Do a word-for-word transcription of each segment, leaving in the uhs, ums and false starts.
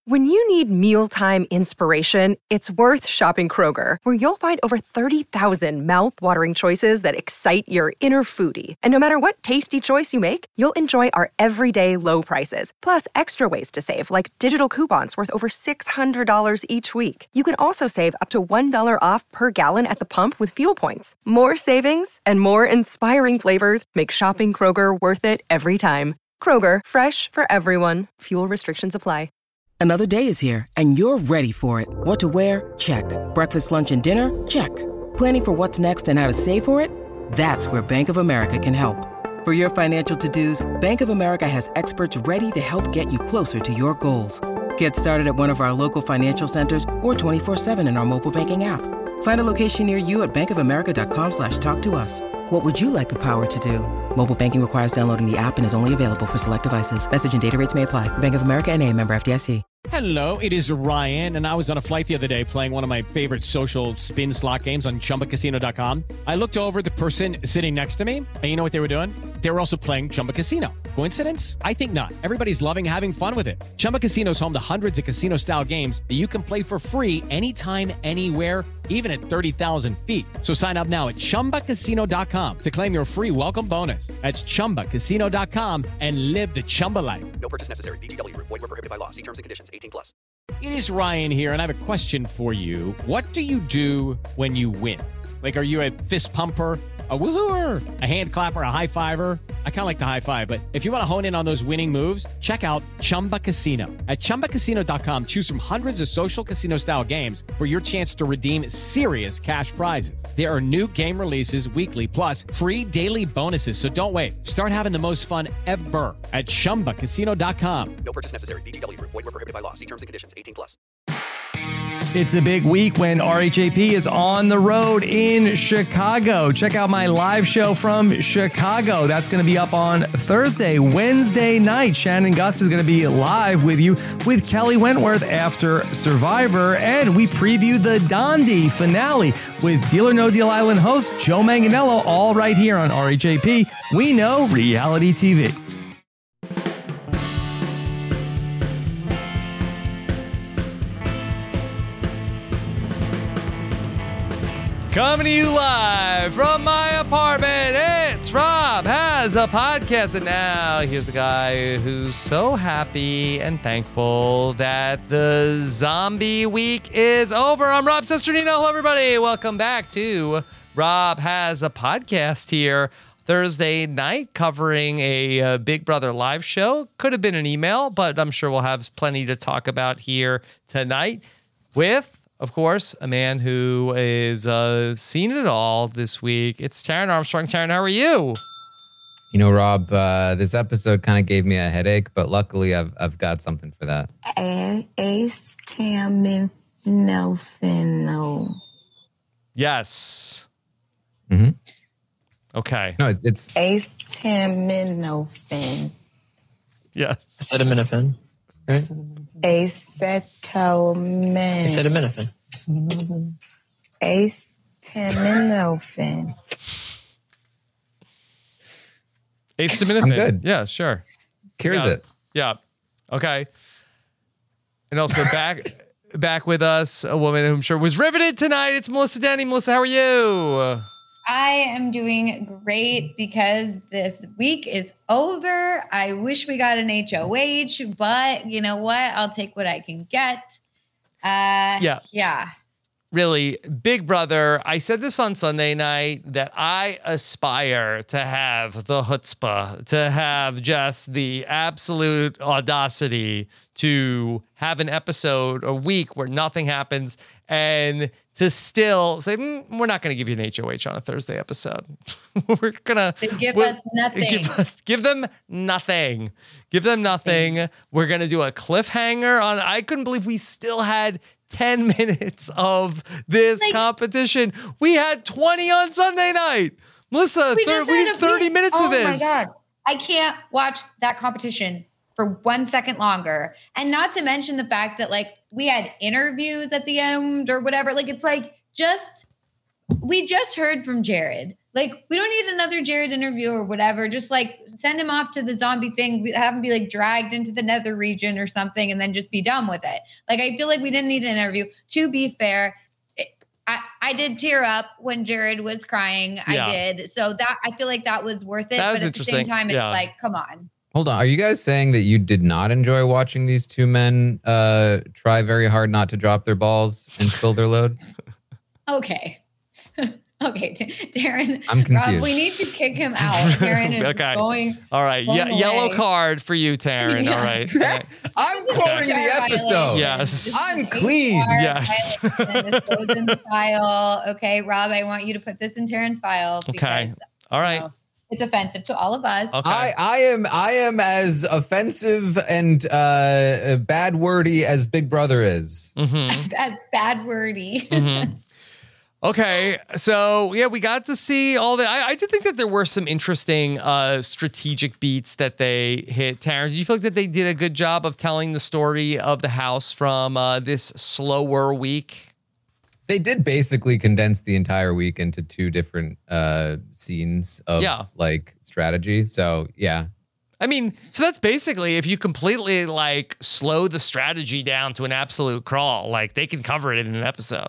When you need mealtime inspiration, it's worth shopping Kroger, where you'll find over thirty thousand mouth-watering choices that excite your inner foodie. And no matter what tasty choice you make, you'll enjoy our everyday low prices, plus extra ways to save, like digital coupons worth over six hundred dollars each week. You can also save up to one dollar off per gallon at the pump with fuel points. More savings and more inspiring flavors make shopping Kroger worth it every time. Kroger, fresh for everyone. Fuel restrictions apply. Another day is here, and you're ready for it. What to wear? Check. Breakfast, lunch, and dinner? Check. Planning for what's next and how to save for it? That's where Bank of America can help. For your financial to-dos, Bank of America has experts ready to help get you closer to your goals. Get started at one of our local financial centers or twenty-four seven in our mobile banking app. Find a location near you at bankofamerica.com slash talk to us. What would you like the power to do? Mobile banking requires downloading the app and is only available for select devices. Message and data rates may apply. Bank of America N A, member F D I C. Hello, it is Ryan, and I was on a flight the other day playing one of my favorite social spin slot games on Chumba Casino dot com. I looked over at the person sitting next to me, and you know what they were doing? They were also playing Chumba Casino. Coincidence? I think not. Everybody's loving having fun with it. Chumba Casino is home to hundreds of casino-style games that you can play for free anytime, anywhere, even at thirty thousand feet. So sign up now at Chumba Casino dot com to claim your free welcome bonus. That's Chumba Casino dot com and live the Chumba life. No purchase necessary. V G W. Void where prohibited by law. See terms and conditions. eighteen plus. It is Ryan here, and I have a question for you. What do you do when you win? Like, are you a fist pumper, a woohooer, a hand clapper, a high fiver? I kind of like the high five, but if you want to hone in on those winning moves, check out Chumba Casino. At Chumba Casino dot com, choose from hundreds of social casino-style games for your chance to redeem serious cash prizes. There are new game releases weekly, plus free daily bonuses, so don't wait. Start having the most fun ever at Chumba Casino dot com. No purchase necessary. V G W. Void where prohibited by law. See terms and conditions. eighteen plus. It's a big week when R H A P is on the road in Chicago. Check out my live show from Chicago. That's going to be up on Thursday, Wednesday night. Shannon Gus is going to be live with you with Kelly Wentworth after Survivor. And we preview the Dondi finale with Deal or No Deal Island host Joe Manganiello, all right here on R H A P. We know reality T V. Coming to you live from my apartment, it's Rob Has a Podcast. And now here's the guy who's so happy and thankful that the zombie week is over. I'm Rob Cesternino. Hello, everybody. Welcome back to Rob Has a Podcast here. Thursday night, covering a, a Big Brother live show. Could have been an email, but I'm sure we'll have plenty to talk about here tonight with, of course, a man who is uh, seen it all this week. It's Taran Armstrong. Taran, how are you? You know, Rob, uh, this episode kind of gave me a headache, but luckily I've I've got something for that. Acetaminophen. Yes. Mm-hmm. Okay. No, it's Acetaminophen. Yes. Acetaminophen. Right? Acetamin. Acetaminophen. Acetaminophen. Acetaminophen. I'm good. Yeah, sure. Cures yeah. it. Yeah. Okay. And also back back with us, a woman who I'm sure was riveted tonight. It's Melissa Denny. Melissa, how are you? I am doing great because this week is over. I wish we got an H O H, but you know what? I'll take what I can get. Uh, yeah. Yeah. Really, Big Brother, I said this on Sunday night that I aspire to have the chutzpah, to have just the absolute audacity to have an episode a week where nothing happens and to still say, mm, we're not going to give you an H O H on a Thursday episode. We're going to give us nothing. Give, us, give them nothing. Give them nothing. We're going to do a cliffhanger on. I couldn't believe we still had ten minutes of this like, competition. We had twenty on Sunday night. Melissa, we, thir- we need thirty we, minutes oh of this. Oh my God. I can't watch that competition for one second longer. And not to mention the fact that like we had interviews at the end or whatever. Like, it's like just, we just heard from Jared. Like, we don't need another Jared interview or whatever. Just like send him off to the zombie thing, have him be like dragged into the nether region or something, and then just be done with it. Like, I feel like we didn't need an interview. To be fair, it, I, I did tear up when Jared was crying. Yeah. I did. So that I feel like that was worth it. That was but at the same interesting. time, it's Yeah. like, come on. Hold on. Are you guys saying that you did not enjoy watching these two men uh, try very hard not to drop their balls and spill their load? Okay. Okay, T- Darren. I'm confused. Rob, we need to kick him out. Darren is Okay. going. All right. going Ye- yellow away. card for you, Taryn. All right. I'm quoting the episode. Yes. I'm clean. Yes. And this goes in the file. Okay, Rob, I want you to put this in Taryn's file because All right. you know, it's offensive to all of us. Okay. I, I am I am as offensive and uh, bad wordy as Big Brother is. Mhm. As bad wordy. Mhm. Okay, so yeah, we got to see all that. I, I did think that there were some interesting uh, strategic beats that they hit. Taryn, do you feel like that they did a good job of telling the story of the house from uh, this slower week? They did basically condense the entire week into two different uh, scenes of Yeah. like strategy. So yeah, I mean, so that's basically if you completely like slow the strategy down to an absolute crawl, like they can cover it in an episode.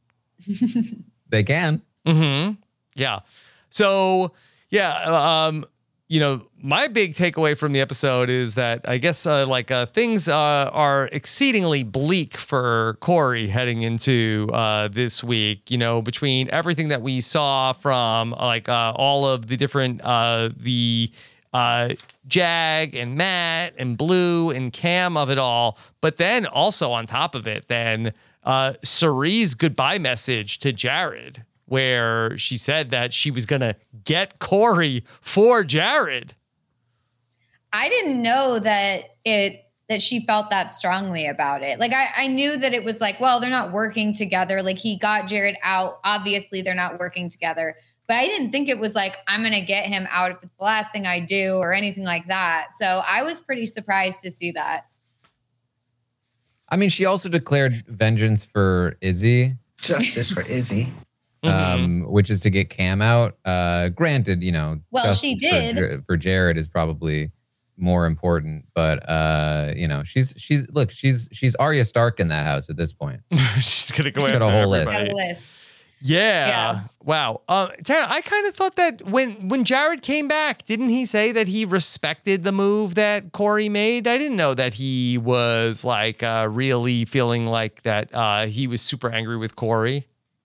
they can. Mm-hmm. Yeah. So yeah, um, you know, my big takeaway from the episode is that I guess uh, like uh, things uh, are exceedingly bleak for Corey heading into uh, this week. You know, between everything that we saw from like uh, all of the different uh, the uh, Jag and Matt and Blue and Cam of it all, but then also on top of it, then. Uh, Cerie's goodbye message to Jared, where she said that she was going to get Corey for Jared. I didn't know that it that she felt that strongly about it. Like I, I knew that it was like, well, they're not working together. Like he got Jared out. Obviously, they're not working together. But I didn't think it was like, I'm going to get him out if it's the last thing I do or anything like that. So I was pretty surprised to see that. I mean, she also declared vengeance for Izzy. Justice for Izzy. Um, Mm-hmm. which is to get Cam out. Uh, granted, you know, Well, she justice for did. Jar- for Jared is probably more important, but uh, you know, she's she's look, she's she's Arya Stark in that house at this point. She's going to go She's got after a whole list. everybody. Got a list. Yeah. Yeah. Wow. Uh, Tara, I kind of thought that when when Jared came back, didn't he say that he respected the move that Corey made? I didn't know that he was like uh, really feeling like that uh, he was super angry with Corey.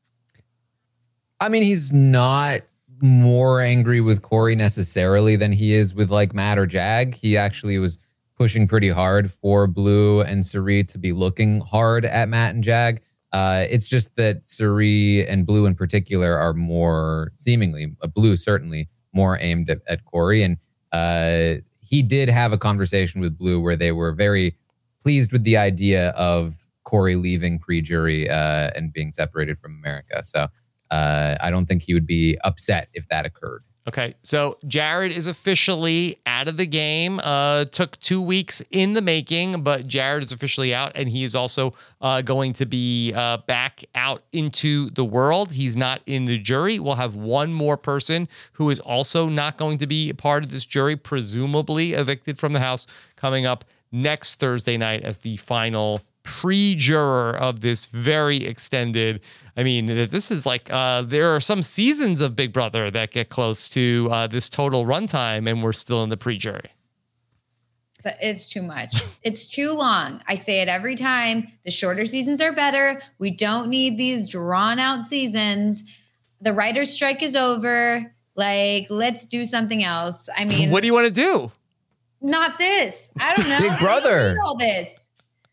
I mean, he's not more angry with Corey necessarily than he is with like Matt or Jag. He actually was pushing pretty hard for Blue and Cirie to be looking hard at Matt and Jag. Uh, it's just that Cirie and Blue in particular are more seemingly, uh, Blue certainly more aimed at, at Corey. And uh, he did have a conversation with Blue where they were very pleased with the idea of Corey leaving pre-jury uh, and being separated from America. So uh, I don't think he would be upset if that occurred. Okay, so Jared is officially out of the game. Uh, took two weeks in the making, but Jared is officially out, and he is also uh, going to be uh, back out into the world. He's not in the jury. We'll have one more person who is also not going to be a part of this jury, presumably evicted from the house, coming up next Thursday night as the final pre-juror of this very extended. I mean, this is like uh, there are some seasons of Big Brother that get close to uh, this total runtime, and we're still in the pre-jury. But it's too much. It's too long. I say it every time. The shorter seasons are better. We don't need these drawn out seasons. The writer's strike is over. Like, let's do something else. I mean, What do you want to do? not this. I don't know. Big Brother. I don't need all this.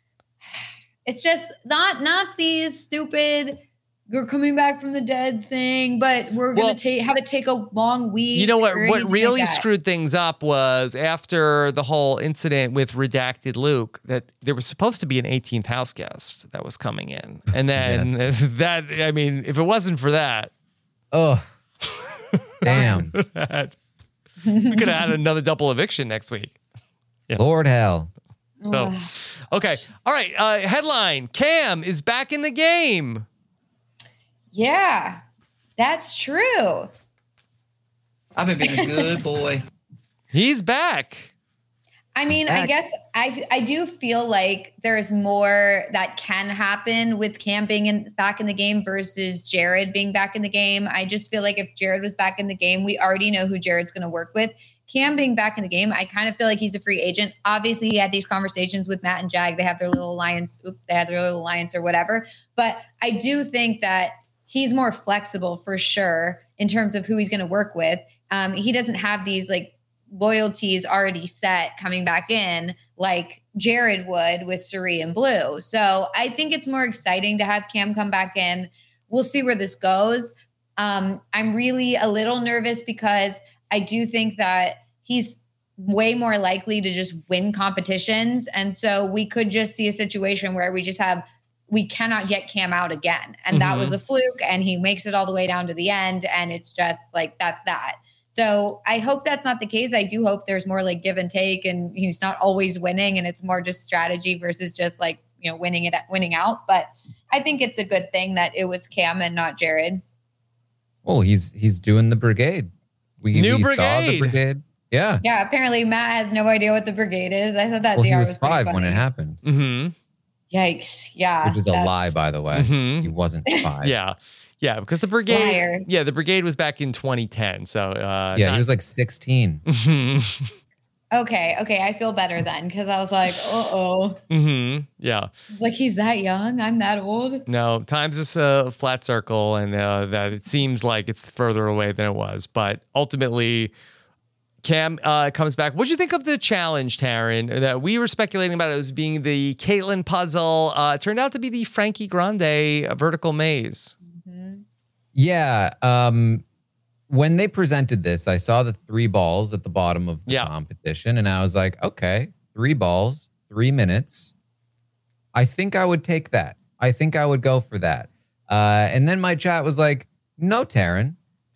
It's just not not these stupid. You're coming back from the dead thing, but we're Well, gonna take have it take a long week. You know what? or What anything really like that. screwed things up was after the whole incident with redacted Luke, that there was supposed to be an eighteenth house guest that was coming in, and then Yes. that. I mean, if it wasn't for that, Oh, damn. we could have had another double eviction next week. Lord hell. So, okay, all right. Uh, headline: Cam is back in the game. Yeah, that's true. I've been being a good boy. He's back. I mean, I guess I I do feel like there's more that can happen with Cam being in, back in the game versus Jared being back in the game. I just feel like if Jared was back in the game, we already know who Jared's going to work with. Cam being back in the game, I kind of feel like he's a free agent. Obviously, he had these conversations with Matt and Jag. They have their little alliance. Oops, they have their little alliance or whatever. But I do think that he's more flexible for sure in terms of who he's going to work with. Um, he doesn't have these like loyalties already set coming back in like Jared would with Cirie and Blue. So I think it's more exciting to have Cam come back in. We'll see where this goes. Um, I'm really a little nervous because I do think that he's way more likely to just win competitions. And so we could just see a situation where we just have, we cannot get Cam out again. And mm-hmm. that was a fluke and he makes it all the way down to the end. And it's just like, that's that. So I hope that's not the case. I do hope there's more like give and take and he's not always winning and it's more just strategy versus just like, you know, winning it, winning out. But I think it's a good thing that it was Cam and not Jared. Well, he's, he's doing the brigade. We, New we brigade. saw the brigade. Yeah. Yeah. Apparently Matt has no idea what the brigade is. I thought that well, D R he was, was five funny. when it happened. Mm-hmm. Yikes. Yeah. Which is a lie, by the way. Mm-hmm. He wasn't five. Yeah. Yeah, because the brigade, Liar. yeah, the brigade was back in twenty ten. So uh, yeah, not, he was like sixteen. Okay, okay, I feel better then because I was like, uh oh. Mm-hmm. Yeah. It's like he's that young. I'm that old. No, time's just a flat circle, and uh, that it seems like it's further away than it was. But ultimately, Cam uh, comes back. What'd you think of the challenge, Taryn? That we were speculating about it as being the Caitlyn puzzle. Uh, it turned out to be the Frankie Grande vertical maze. Mm-hmm. Yeah. Um, when they presented this, I saw the three balls at the bottom of the yeah. competition, and I was like, okay, three balls, three minutes. I think I would take that. I think I would go for that. Uh, and then my chat was like, no, Taryn,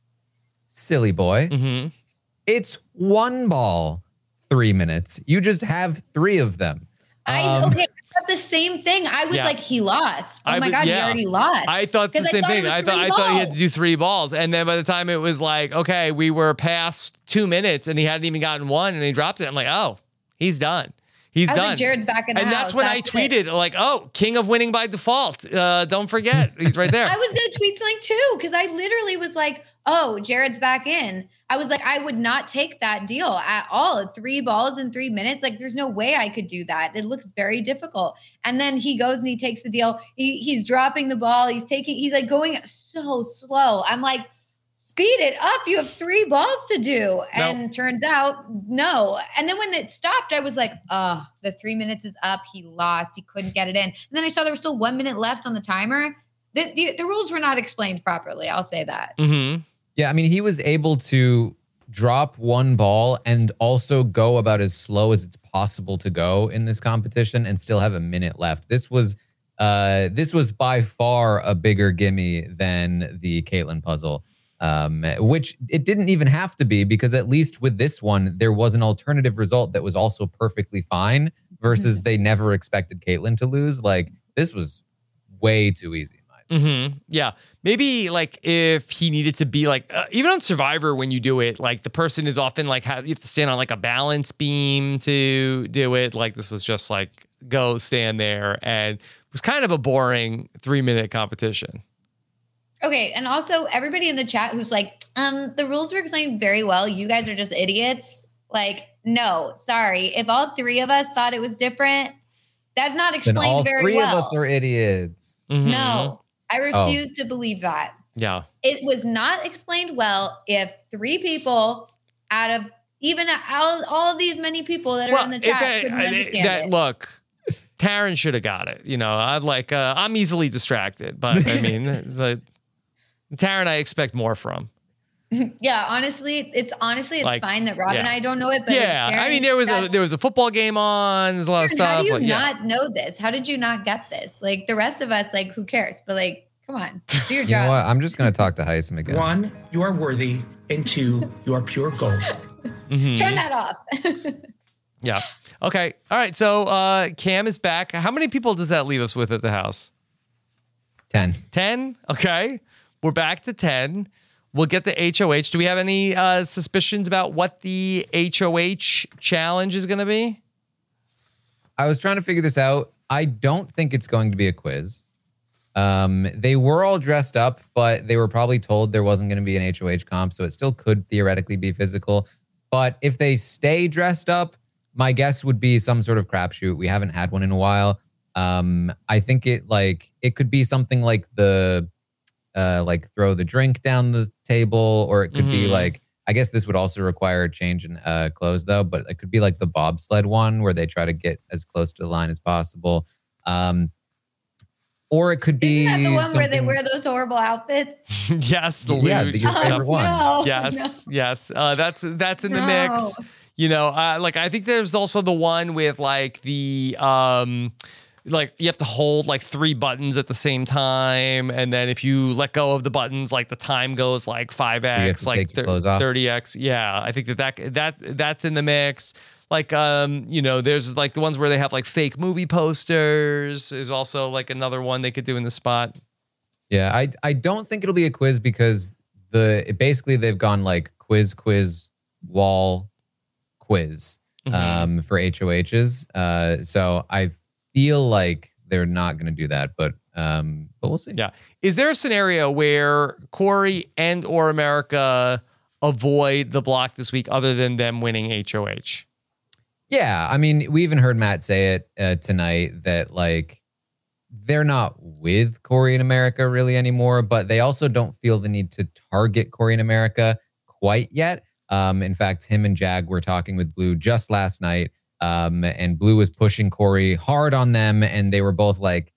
silly boy. Mm-hmm. It's one ball, three minutes. You just have three of them. I Um, okay. I thought the same thing. I was Yeah. like, he lost. Oh I my was- god, yeah. he already lost. I thought the 'Cause same I thought it thing. was I thought three I thought he had to balls. do three balls, and then by the time it was like, okay, we were past two minutes, and he hadn't even gotten one, and he dropped it. I'm like, oh, he's done. He's I was done. like, Jared's back in the and house. that's when I That's tweeted, it. like, oh, king of winning by default. Uh, don't forget, he's right there. I was gonna tweet something too because I literally was like, oh, Jared's back in. I was like, I would not take that deal at all. Three balls in three minutes. Like, there's no way I could do that. It looks very difficult. And then he goes and he takes the deal. He, he's dropping the ball. He's taking, he's like going so slow. I'm like, speed it up. You have three balls to do. And Nope. turns out, no. And then when it stopped, I was like, oh, the three minutes is up. He lost. He couldn't get it in. And then I saw there was still one minute left on the timer. The, the, the rules were not explained properly. I'll say that. Mm-hmm. Yeah, I mean, he was able to drop one ball and also go about as slow as it's possible to go in this competition and still have a minute left. This was uh, this was by far a bigger gimme than the Caitlyn puzzle, um, which it didn't even have to be because at least with this one, there was an alternative result that was also perfectly fine versus they never expected Caitlyn to lose. Like, this was way too easy. Mm-hmm. Yeah. Maybe like if he needed to be like, uh, even on Survivor, when you do it, like the person is often like, ha- you have to stand on like a balance beam to do it. Like this was just like, go stand there. And it was kind of a boring three minute competition. Okay. And also everybody in the chat who's like, um, the rules were explained very well. You guys are just idiots. Like, no, sorry. If all three of us thought it was different, that's not Then explained all very three well. of us are idiots. Mm-hmm. No, I refuse to believe that. Yeah. It was not explained well if three people out of even all, all these many people that are Well, in the if chat I- couldn't I- understand that, it. look, Taryn should have got it. You know, I'd like, uh, I'm easily distracted, but I mean, the Taryn, I expect more from. Yeah, honestly, it's honestly it's Like, fine that Rob yeah. and I don't know it. But Yeah. like, I Taryn, mean, there was a that's- there was a football game on. There's a lot of Taryn, stuff. How do you like, yeah. not know this? How did you not get this? Like the rest of us, like who cares? But like, come on, do your You job. know what? I'm just going to talk to Heisem again. One, you are worthy, and two, you are pure gold. Mhm. Turn that off. Yeah. Okay. All right. So uh, Cam is back. How many people does that leave us with at the house? ten. ten? Okay. We're back to ten. we'll get the H O H. Do we have any uh, suspicions about what the H O H challenge is going to be? I was trying to figure this out. I don't think it's going to be a quiz. Um, they were all dressed up, but they were probably told there wasn't going to be an H O H comp, so it still could theoretically be physical. But if they stay dressed up, my guess would be some sort of crapshoot. We haven't had one in a while. Um, I think it like it could be something like the uh, like throw the drink down the table, or it could mm-hmm. be like, I guess this would also require a change in uh, clothes though, but it could be like the bobsled one where they try to get as close to the line as possible. Um, Or it could be Isn't that the one something... where they wear those horrible outfits? Yes, the yeah, luge. your favorite oh, one. No, yes, no. yes. Uh, that's that's in the No. mix. You know, uh, like I think there's also the one with like the um, like you have to hold like three buttons at the same time, and then if you let go of the buttons, like the time goes like five x, like thirty x. Yeah, I think that that that that's in the mix. Like, um, you know, there's like the ones where they have like fake movie posters is also like another one they could do in the spot. Yeah, I I don't think it'll be a quiz because the basically they've gone like quiz, quiz, wall, quiz mm-hmm. um, for H O Hs. Uh, so I feel like they're not going to do that, but um, but we'll see. Yeah. Is there a scenario where Corey and or America avoid the block this week other than them winning H O H? Yeah, I mean, we even heard Matt say it uh, tonight that like they're not with Corey and America really anymore, but they also don't feel the need to target Corey and America quite yet. Um, in fact, him and Jag were talking with Blue just last night, um, and Blue was pushing Corey hard on them, and they were both like,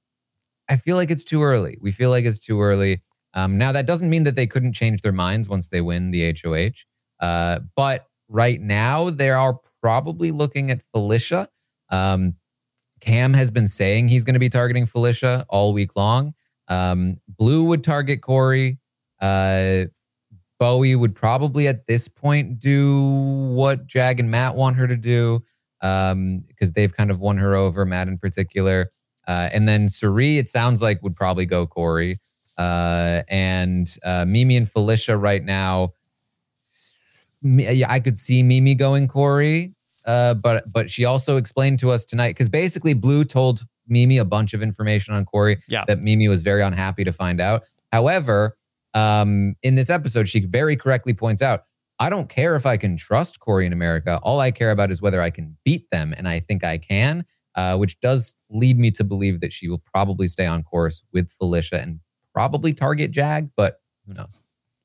I feel like it's too early. We feel like it's too early. Um, now, that doesn't mean that they couldn't change their minds once they win the H O H, uh, but right now they are probably looking at Felicia. Um, Cam has been saying he's going to be targeting Felicia all week long. Um, Blue would target Corey. Uh, Bowie would probably at this point do what Jag and Matt want her to do um, because they've kind of won her over, Matt in particular. Uh, and then Suri, it sounds like, would probably go Corey. Uh, and uh, Mimi and Felicia right now, I could see Mimi going Corey, uh, but but she also explained to us tonight, because basically Blue told Mimi a bunch of information on Corey yeah. that Mimi was very unhappy to find out. However, um, in this episode, she very correctly points out, I don't care if I can trust Corey and America. All I care about is whether I can beat them, and I think I can, uh, which does lead me to believe that she will probably stay on course with Felicia and probably target Jag, but who knows?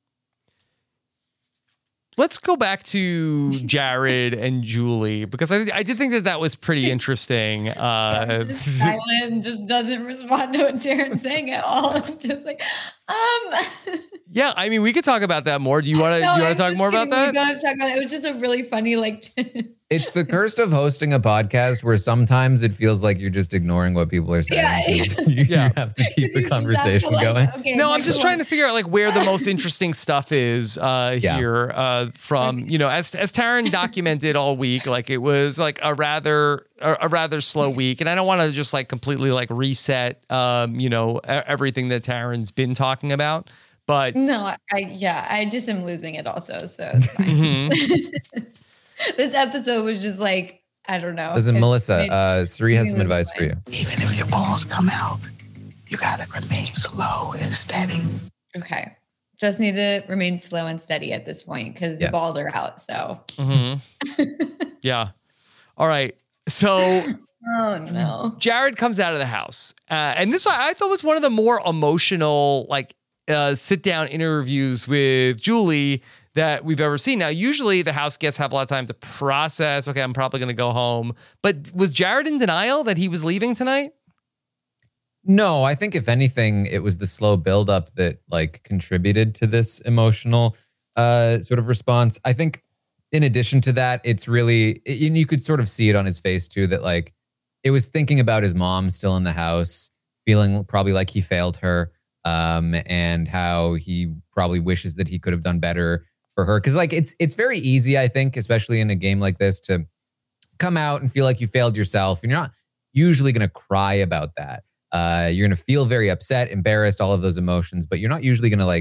Let's go back to Jared and Julie, because I, I did think that that was pretty interesting. Uh, Silent just doesn't respond to what Taryn's saying at all. I'm just like, um. Yeah, I mean, we could talk about that more. Do you want to? No, do you want to talk more kidding. about that? We don't have to talk about it. It was just a really funny, like. It's the curse of hosting a podcast where sometimes it feels like you're just ignoring what people are saying. Yeah. you, Yeah. you have to keep the conversation like, going. okay, No, I'm next just one. trying to figure out like where the most interesting stuff is uh, Yeah. here uh, from, you know, as as Taryn documented all week, like it was like a rather a, a rather slow week, and I don't want to just like completely like reset, um, you know, e- everything that Taryn's been talking about, but No, I yeah, I just am losing it also, so it's fine. Mhm. This episode was just like, I don't know. Listen, It's Melissa, made- uh, Suri has some lose advice my for you. Even if your balls come out, you gotta remain slow and steady. Okay. Just need to remain slow and steady at this point because Yes. the balls are out. So, Mhm. yeah. All right. So oh no. Jared comes out of the house, uh, and this I thought was one of the more emotional, like uh, sit down interviews with Julie that we've ever seen. Now, usually the house guests have a lot of time to process. Okay, I'm probably going to go home. But was Jared in denial that he was leaving tonight? No, I think if anything, it was the slow buildup that like contributed to this emotional uh, sort of response. I think in addition to that, it's really, and you could sort of see it on his face too, that like it was thinking about his mom still in the house, feeling probably like he failed her, um, and how he probably wishes that he could have done better for her. Cause like it's it's very easy, I think, especially in a game like this, to come out and feel like you failed yourself. And you're not usually going to cry about that. Uh, you're going to feel very upset, embarrassed, all of those emotions, but you're not usually going to like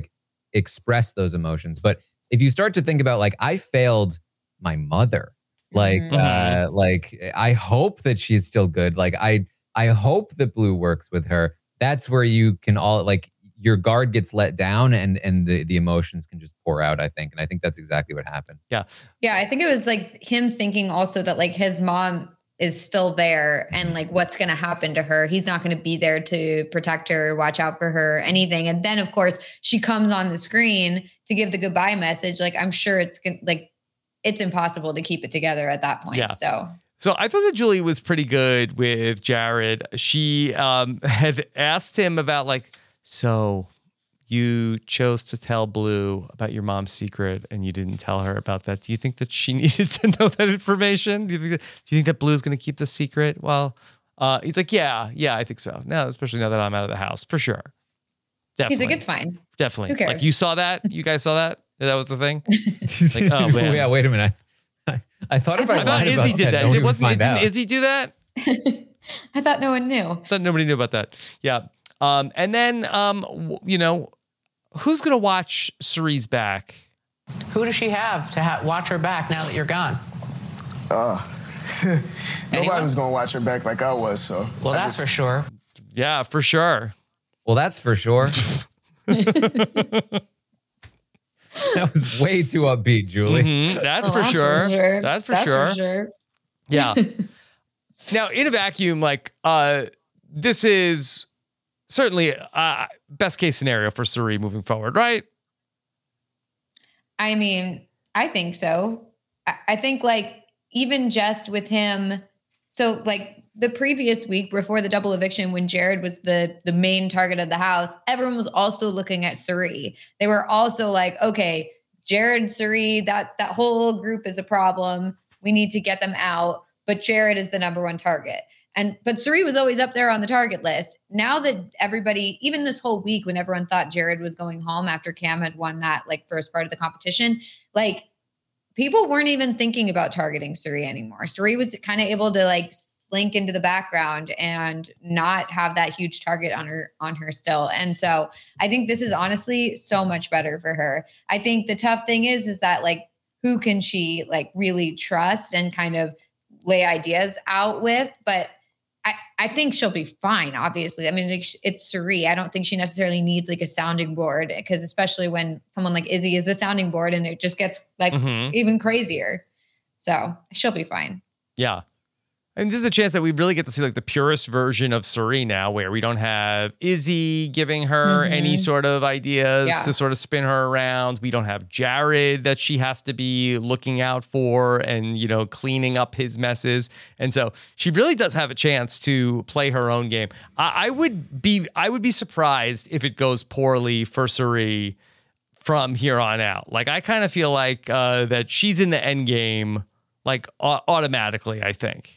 express those emotions. But if you start to think about like, I failed my mother, like, Mhm. uh, like I hope that she's still good. Like I, I hope that Blue works with her. That's where you can all like your guard gets let down and, and the, the emotions can just pour out, I think. And I think that's exactly what happened. Yeah. Yeah, I think it was like him thinking also that like his mom is still there and like what's going to happen to her. He's not going to be there to protect her, watch out for her, anything. And then of course she comes on the screen to give the goodbye message. Like I'm sure it's gonna, like it's impossible to keep it together at that point. Yeah. So So I thought that Julie was pretty good with Jared. She um, had asked him about like, so you chose to tell Blue about your mom's secret and you didn't tell her about that. Do you think that she needed to know that information? Do you think that, do you think that Blue's going to keep the secret? Well, uh, he's like, yeah, yeah, I think so. No, especially now that I'm out of the house, for sure. Definitely. he's like, it's fine. Definitely. Who cares? Like you saw that? You guys saw that? That was the thing? Like, oh, man. Yeah, wait a minute. I, I thought if I, I thought lied Izzy about did that, that. no one It would wasn't, find didn't out. Izzy do that? I thought no one knew. I thought nobody knew about that. Yeah. Um, and then, um, w- you know, who's going to watch Cerie's back? Who does she have to ha- watch her back now that you're gone? Uh, nobody was going to watch her back like I was, so. Well, I that's just- for sure. Yeah, for sure. Well, that's for sure. That was way too upbeat, Julie. Mhm, that's, Well, for, that's sure. for sure. That's for That's sure. for sure. Yeah. Now, in a vacuum, like, uh, this is certainly uh, best case scenario for Cirie moving forward, right? I mean, I think so. I, I think like even just with him, so like the previous week before the double eviction, when Jared was the the main target of the house, everyone was also looking at Cirie. They were also like, okay, Jared, Cirie, that that whole group is a problem. We need to get them out. But Jared is the number one target. And but Cirie was always up there on the target list. Now that everybody, even this whole week, when everyone thought Jared was going home after Cam had won that like first part of the competition, like people weren't even thinking about targeting Cirie anymore. Cirie was kind of able to like slink into the background and not have that huge target on her on her still. And so I think this is honestly so much better for her. I think the tough thing is, is that like who can she like really trust and kind of lay ideas out with? But I, I think she'll be fine, obviously. I mean, like, it's Cirie. I don't think she necessarily needs like a sounding board, because especially when someone like Izzy is the sounding board and it just gets like Mhm. even crazier. So she'll be fine. Yeah. And this is a chance that we really get to see like the purest version of Cirie now, where we don't have Izzy giving her Mhm. any sort of ideas Yeah. to sort of spin her around. We don't have Jared that she has to be looking out for and, you know, cleaning up his messes. And so she really does have a chance to play her own game. I, I would be, I would be surprised if it goes poorly for Cirie from here on out. Like, I kind of feel like uh, that she's in the end game, like au- automatically, I think.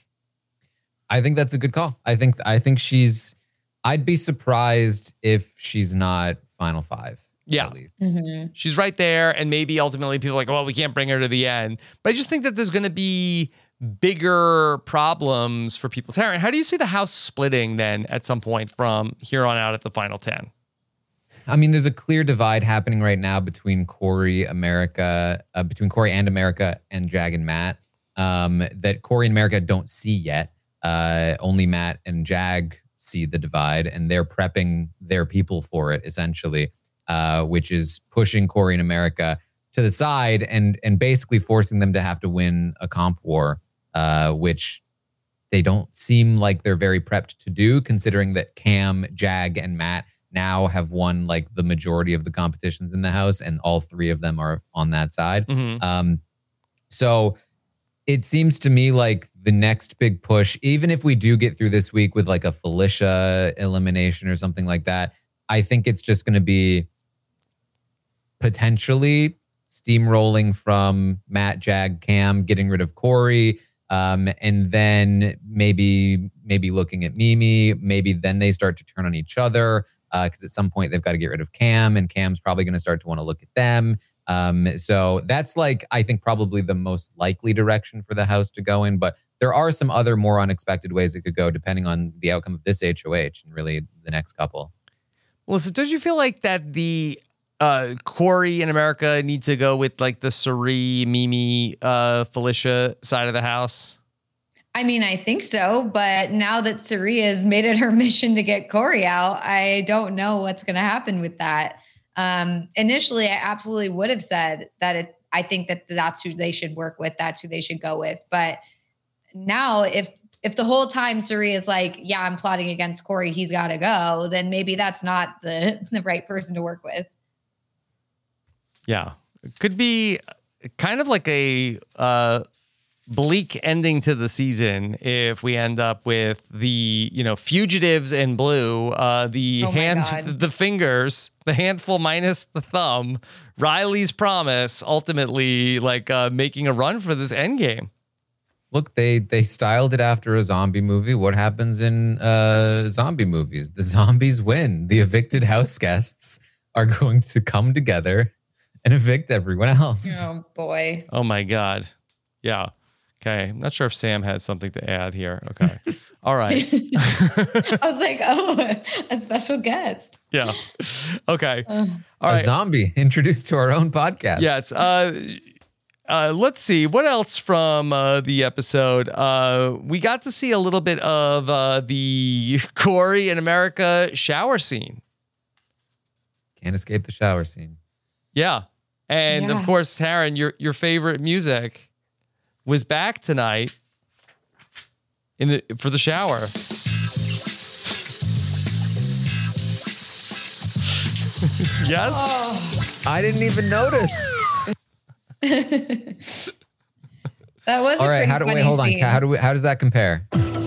I think that's a good call. I think I think she's. I'd be surprised if she's not final five. Yeah. At least. Mm-hmm. She's right there, and maybe ultimately people are like, well, we can't bring her to the end. But I just think that there's going to be bigger problems for people. Taryn, how do you see the house splitting then at some point from here on out at the final ten? I mean, there's a clear divide happening right now between Corey, America, uh, between Corey and America and Jag and Matt, um, that Corey and America don't see yet. Uh, only Matt and Jag see the divide, and they're prepping their people for it, essentially, uh, which is pushing Corey and America to the side and and basically forcing them to have to win a comp war, uh, which they don't seem like they're very prepped to do, considering that Cam, Jag, and Matt now have won like the majority of the competitions in the house, and all three of them are on that side. Mm-hmm. Um, so it seems to me like the next big push, even if we do get through this week with like a Felicia elimination or something like that, I think it's just going to be potentially steamrolling from Matt, Jag, Cam, getting rid of Corey, um, and then maybe maybe looking at Mimi. Maybe then they start to turn on each other, because uh, at some point they've got to get rid of Cam, and Cam's probably going to start to want to look at them. Um, so that's like, I think probably the most likely direction for the house to go in. But there are some other more unexpected ways it could go depending on the outcome of this H O H and really the next couple. Melissa, don't you feel like that the uh, Corey and America need to go with like the Cirie, Mimi, uh, Felicia side of the house? I mean, I think so, but now that Cirie has made it her mission to get Corey out, I don't know what's going to happen with that. Um, initially, I absolutely would have said that it, I think that that's who they should work with. That's who they should go with. But now if, if the whole time Cirie is like, yeah, I'm plotting against Corey, he's got to go, then maybe that's not the, the right person to work with. Yeah. It could be kind of like a, uh, bleak ending to the season if we end up with the, you know, fugitives in blue, uh, the Oh my hand, God. the fingers, the handful minus the thumb, Riley's promise, ultimately like uh, making a run for this end game. Look, they they styled it after a zombie movie. What happens in uh, zombie movies? The zombies win. The evicted house guests are going to come together and evict everyone else. Oh boy. Oh my God. Yeah. Okay. I'm not sure if Sam has something to add here. Okay. All right. I was like, oh, a special guest. Yeah. Okay. Uh, All a right. zombie introduced to our own podcast. Yes. Uh, uh, let's see. What else from uh, the episode? Uh, we got to see a little bit of uh, the Corey and America shower scene. Can't escape the shower scene. Yeah. And Yeah. of course, Taryn, your your favorite music was back tonight in the for the shower. Yes. Oh. I didn't even notice. That was All a right, pretty how do funny wait, hold on. scene. How do we, how does that compare?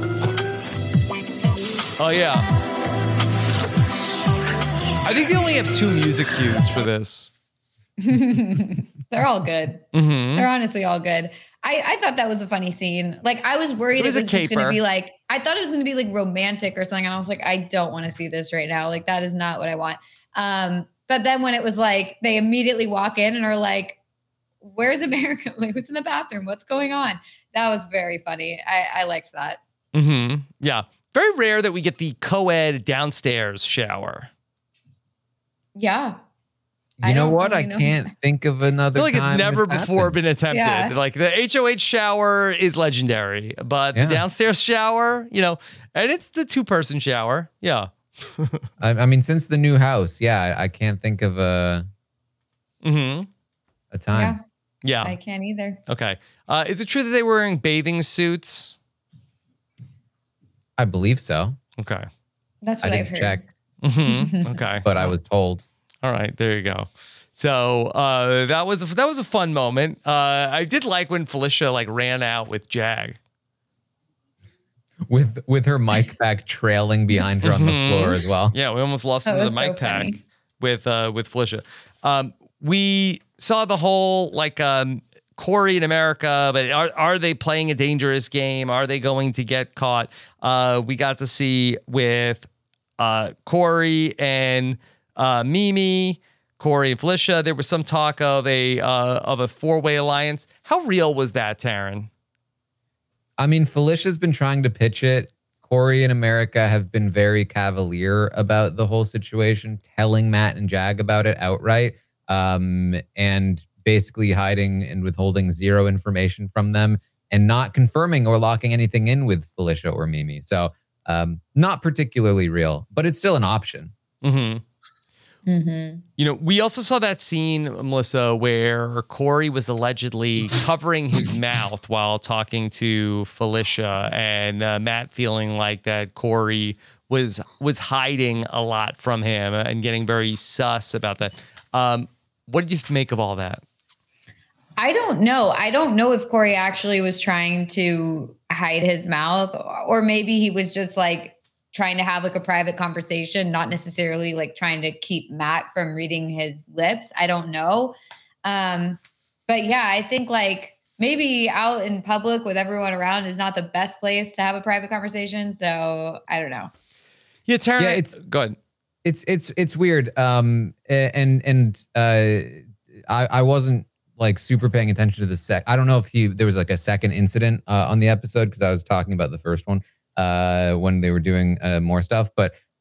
Oh yeah. I think they only have two music cues for this. They're all good. Mm-hmm. They're honestly all good. I, I thought that was a funny scene. Like I was worried It it was was, a just going to caper. be like, I thought it was going to be like romantic or something. And I was like, I don't want to see this right now. Like that is not what I want. Um, but then when it was like, they immediately walk in and are like, where's America? Like what's in the bathroom? What's going on? That was very funny. I, I liked that. Mm-hmm. Yeah. Very rare that we get the co-ed downstairs shower. Yeah. You I know don't what? I really know. can't think of I another feel like time it's never it's before happened. been attempted. Yeah. Like the H O H shower is legendary, but Yeah. the downstairs shower, you know, and it's the two-person shower. Yeah. I, I mean, since the new house, yeah, I, I can't think of a Mm-hmm. a time. Yeah. I can't either. Okay. Uh, is it true that they were wearing bathing suits? I believe so. Okay. That's I what I've didn't heard. check, Mm-hmm. Okay. but I was told. All right, there you go. So uh, that was that was a fun moment. Uh, I did like when Felicia like ran out with Jag. With with her mic pack trailing behind her on the Mhm. floor as well. Yeah, we almost lost That into the was so mic pack funny. with uh, with Felicia. Um, we saw the whole like um, Corey in America, but are are they playing a dangerous game? Are they going to get caught? Uh, we got to see with uh, Corey and uh, Mimi, Corey and Felicia. There was some talk of a uh, of a four way alliance. How real was that, Taryn? I mean, Felicia's been trying to pitch it. Corey and America have been very cavalier about the whole situation, telling Matt and Jag about it outright, um, and basically hiding and withholding zero information from them and not confirming or locking anything in with Felicia or Mimi. So um, not particularly real, but it's still an option. Mm-hmm. Mm-hmm. You know, we also saw that scene, Melissa, where Corey was allegedly covering his mouth while talking to Felicia, and uh, Matt feeling like that Corey was was hiding a lot from him and getting very sus about that. Um, what did you make of all that? I don't know. I don't know if Corey actually was trying to hide his mouth, or maybe he was just like trying to have like a private conversation, not necessarily like trying to keep Matt from reading his lips. I don't know. Um, but yeah, I think like maybe out in public with everyone around is not the best place to have a private conversation. So I don't know. Yeah, Taryn, Yeah, it's- go ahead. It's it's it's weird. Um, and and uh, I I wasn't like super paying attention to the sec. I don't know if he there was like a second incident uh, on the episode because I was talking about the first one uh, when they were doing uh, more stuff. But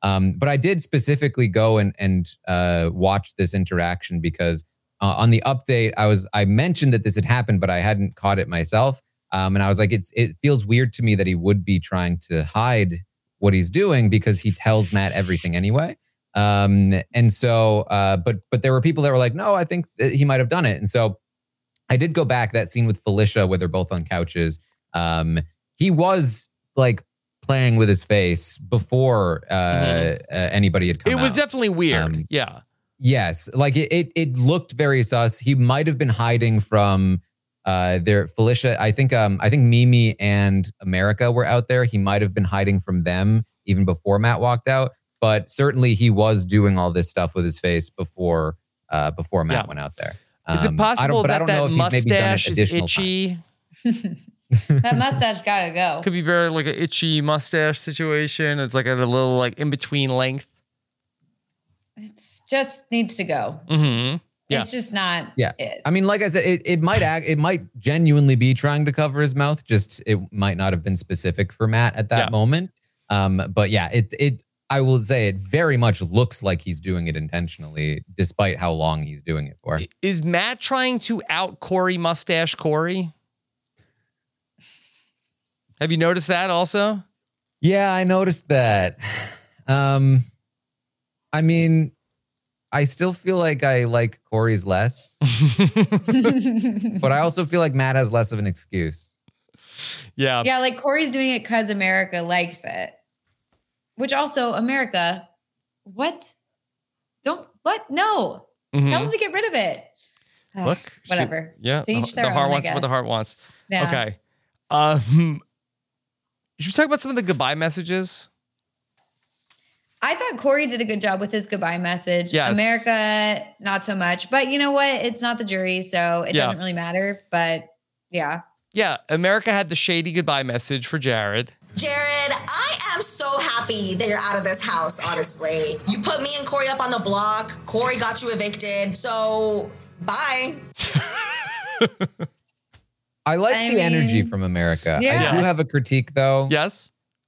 Um, but I did specifically go and and uh, watch this interaction because uh, on the update, I was I mentioned that this had happened, but I hadn't caught it myself. Um, and I was like, it's it feels weird to me that he would be trying to hide what he's doing because he tells Matt everything anyway. Um, and so, uh, but but there were people that were like, no, I think that he might have done it. And so I did go back that scene with Felicia where they're both on couches. Um, he was like playing with his face before uh, mm-hmm. uh, anybody had come It was out. definitely weird. Um, yeah. Yes. Like it, it, it looked very sus. He might have been hiding from uh, their Felicia. I think, um, I think Mimi and America were out there. He might have been hiding from them even before Matt walked out. But certainly he was doing all this stuff with his face before, uh, before Matt yeah. went out there. Um, is it possible that that mustache is itchy? That mustache gotta go. Could be very like an itchy mustache situation. It's like at a little like in between length. It's just needs to go. Mm-hmm. Yeah. It's just not. Yeah. It. I mean, like I said, it, it might act. It might genuinely be trying to cover his mouth. Just it might not have been specific for Matt at that yeah. moment. Um, but yeah, it it. I will say it very much looks like he's doing it intentionally, despite how long he's doing it for. Is Matt trying to out Corey Mustache Corey? Have you noticed that also? Yeah, I noticed that. Um, I mean, I still feel like I like Corey's less, but I also feel like Matt has less of an excuse. Yeah. Yeah, like Corey's doing it because America likes it. Which also, America, what? Don't, what? No. Mm-hmm. Tell him to get rid of it. Look. Whatever. She, yeah. To each the, their the heart own, wants what the heart wants. Yeah. Okay. Um, should we talk about some of the goodbye messages? I thought Corey did a good job with his goodbye message. Yes. America, not so much. But you know what? It's not the jury, so it yeah. doesn't really matter. But yeah. Yeah. America had the shady goodbye message for Jared. Jared, I am so happy that you're out of this house, honestly. You put me and Corey up on the block. Corey got you evicted. So, bye. I like I the mean, energy from America. Yeah. I do have a critique, though. Yes.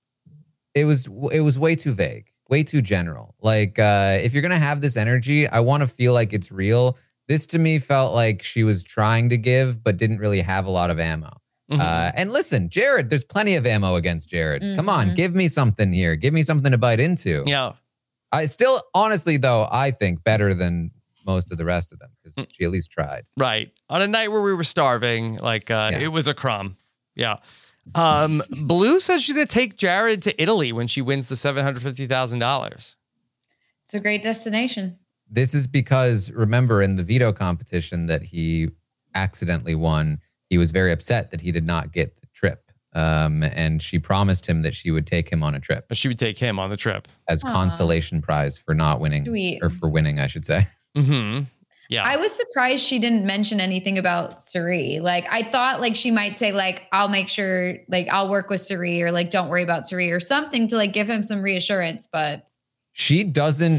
It was it was way too vague, way too general. Like, uh, if you're going to have this energy, I want to feel like it's real. This, to me, felt like she was trying to give, but didn't really have a lot of ammo. Mm-hmm. Uh, and listen, Jared, there's plenty of ammo against Jared. Mm-hmm. Come on, give me something here. Give me something to bite into. Yeah. I still, honestly, though, I think better than most of the rest of them because mm. she at least tried. Right. On a night where we were starving, like uh, yeah. it was a crumb. Yeah. Um, Blue says she's going to take Jared to Italy when she wins the seven hundred fifty thousand dollars. It's a great destination. This is because, remember, in the veto competition that he accidentally won, he was very upset that he did not get the trip. Um, and she promised him that she would take him on a trip. She would take him on the trip. As Aww. consolation prize for not winning. Sweet. Or for winning, I should say. Mm-hmm. Yeah. I was surprised she didn't mention anything about Cirie. Like, I thought like she might say like, I'll make sure, like, I'll work with Cirie or like, don't worry about Cirie or something to like give him some reassurance. But she doesn't,